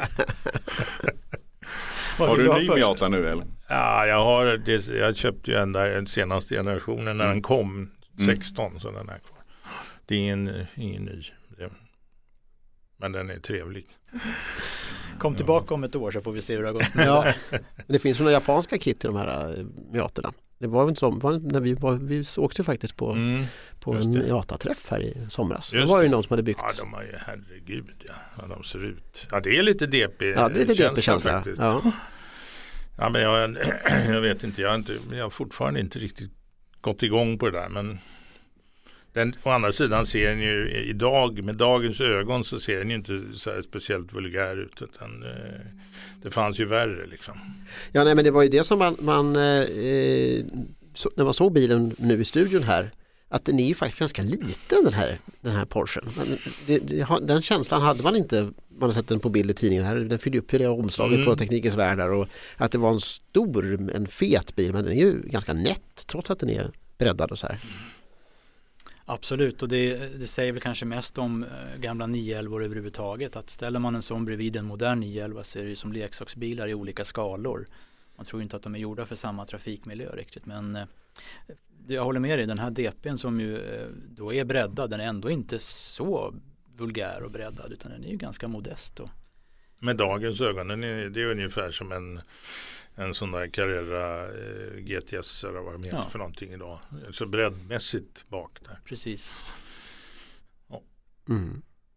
Har du en ny Miata nu eller? Ja, jag har det, jag köpte ju en där den senaste generationen när mm. den kom sexton, mm. så den är kvar. Det är ingen, ingen ny. Det, Men den är trevlig. Kom tillbaka om ett år så får vi se hur det har gått. Ja, det finns några japanska kit i de här Miaterna. Det var väl som var, när vi, var, vi åkte ju faktiskt på, mm, på en Miata-träff här i somras. Det var ju någon som hade byggt. Ja, de har ju, herregud, ja. Ja, de ser ut. Ja, det är lite D P. Ja, det är lite D P-känsla faktiskt. Ja. Ja, men jag, jag vet inte jag, har inte, jag har fortfarande inte riktigt gått igång på det där, men den, å andra sidan ser ni ju idag, med dagens ögon så ser den ju inte så här speciellt vulgär ut, utan eh, det fanns ju värre liksom. Ja, nej, men det var ju det som man, man eh, så, när man såg bilen nu i studion här, att den är ju faktiskt ganska liten den här, den här Porschen. Men det, det, den känslan hade man inte, man har sett den på bild i tidningen här, den fyllde upp det omslaget mm. på Teknikens Världar, och att det var en stor, en fet bil, men den är ju ganska nätt trots att den är breddad och så här. Absolut, och det, det säger väl kanske mest om gamla nio elva överhuvudtaget, att ställer man en sån bredvid en modern nio elva så är det ju som leksaksbilar i olika skalor. Man tror inte att de är gjorda för samma trafikmiljö riktigt, men jag håller med dig, den här D P:n som ju då är breddad, den är ändå inte så vulgär och breddad, utan den är ju ganska modest då. Med dagens ögon, den är, det är ungefär som en en sån där Carrera eh, G T S eller vad de heter ja. för någonting idag. Så breddmässigt bak där. Precis. Ja. Mm.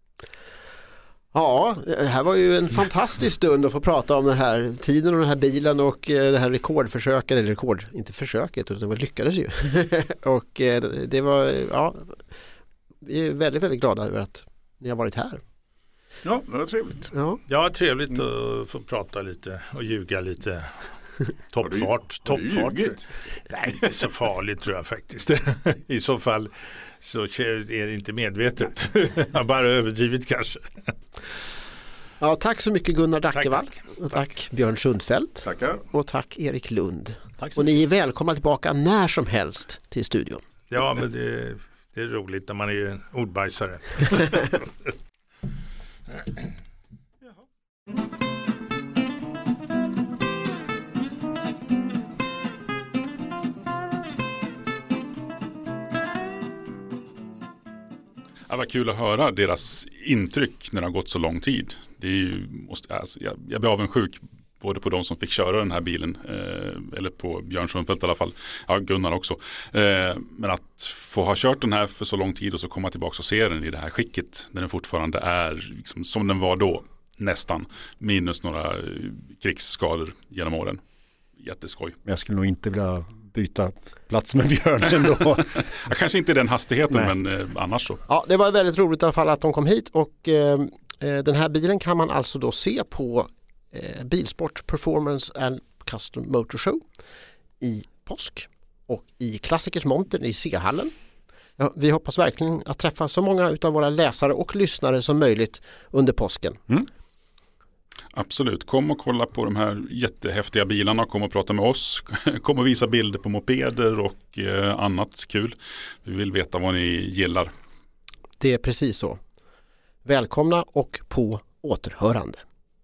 Ja, det här var ju en fantastisk stund att få prata om den här tiden och den här bilen och det här rekordförsöket, eller rekord, inte försöket, utan det lyckades ju. Och det var, ja, vi är väldigt, väldigt glada över att ni har varit här. Ja, det var trevligt. Ja, ja trevligt att få prata lite och ljuga lite. Toppfart. Toppfart. Nej, inte så farligt tror jag faktiskt. I så fall så är det inte medvetet. Jag har bara överdrivit kanske. Ja, tack så mycket Gunnar Dackevall. Tack, tack. Och tack Björn Sundfeldt. Tackar. Och tack Erik Lund. Tack och ni är välkomna tillbaka när som helst till studion. Ja, men det, det är roligt när man är ordbajsare. Det var kul att höra deras intryck när det har gått så lång tid. Det är ju, måste, alltså, jag, jag blir avundsjuk både på de som fick köra den här bilen eh, eller på Björn Sundfeldt i alla fall. Ja, Gunnar också. Eh, men att få ha kört den här för så lång tid och så komma tillbaka och se den i det här skicket när den fortfarande är liksom, som den var då, nästan. Minus några eh, krigsskador genom åren. Jätteskoj. Jag skulle nog inte vilja byta plats med Björn ändå. Ja, kanske inte i den hastigheten, Nej. men eh, annars så. Ja, det var väldigt roligt i alla fall att de kom hit och eh, den här bilen kan man alltså då se på eh, Bilsport Performance and Custom Motor Show i påsk och i Klassikers monter i C-hallen. Ja, vi hoppas verkligen att träffa så många utav våra läsare och lyssnare som möjligt under påsken. Mm. Absolut, kom och kolla på de här jättehäftiga bilarna, kom och prata med oss, kom och visa bilder på mopeder och eh, annat kul. Vi vill veta vad ni gillar. Det är precis så. Välkomna och på återhörande.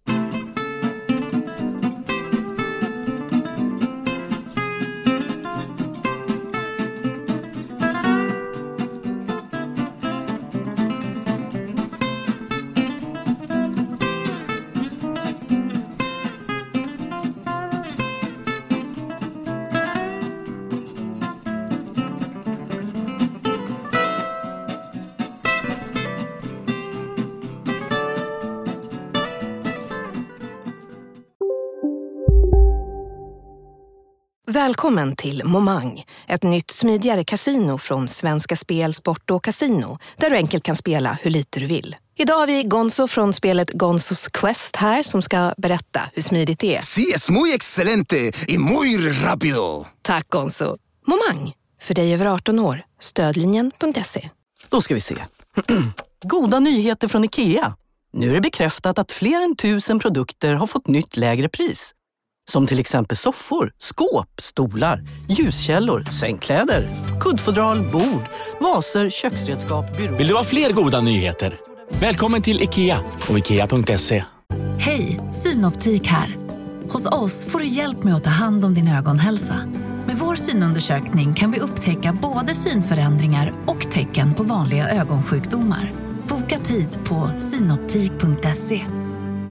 Välkommen till Momang, ett nytt smidigare kasino från Svenska Spel, Sport och Casino, där du enkelt kan spela hur lite du vill. Idag har vi Gonzo från spelet Gonzos Quest här som ska berätta hur smidigt det är. Sí, es muy excelente y muy rápido. Tack Gonzo. Momang, för dig över arton år. Stödlinjen punkt se. Då ska vi se. Goda nyheter från IKEA. Nu är det bekräftat att fler än tusen produkter har fått nytt lägre pris. Som till exempel soffor, skåp, stolar, ljuskällor, sängkläder, kuddfodral, bord, vaser, köksredskap, byråer. Vill du ha fler goda nyheter? Välkommen till IKEA och ikea punkt se. Hej, Synoptik här. Hos oss får du hjälp med att ta hand om din ögonhälsa. Med vår synundersökning kan vi upptäcka både synförändringar och tecken på vanliga ögonsjukdomar. Boka Boka tid på synoptik punkt se.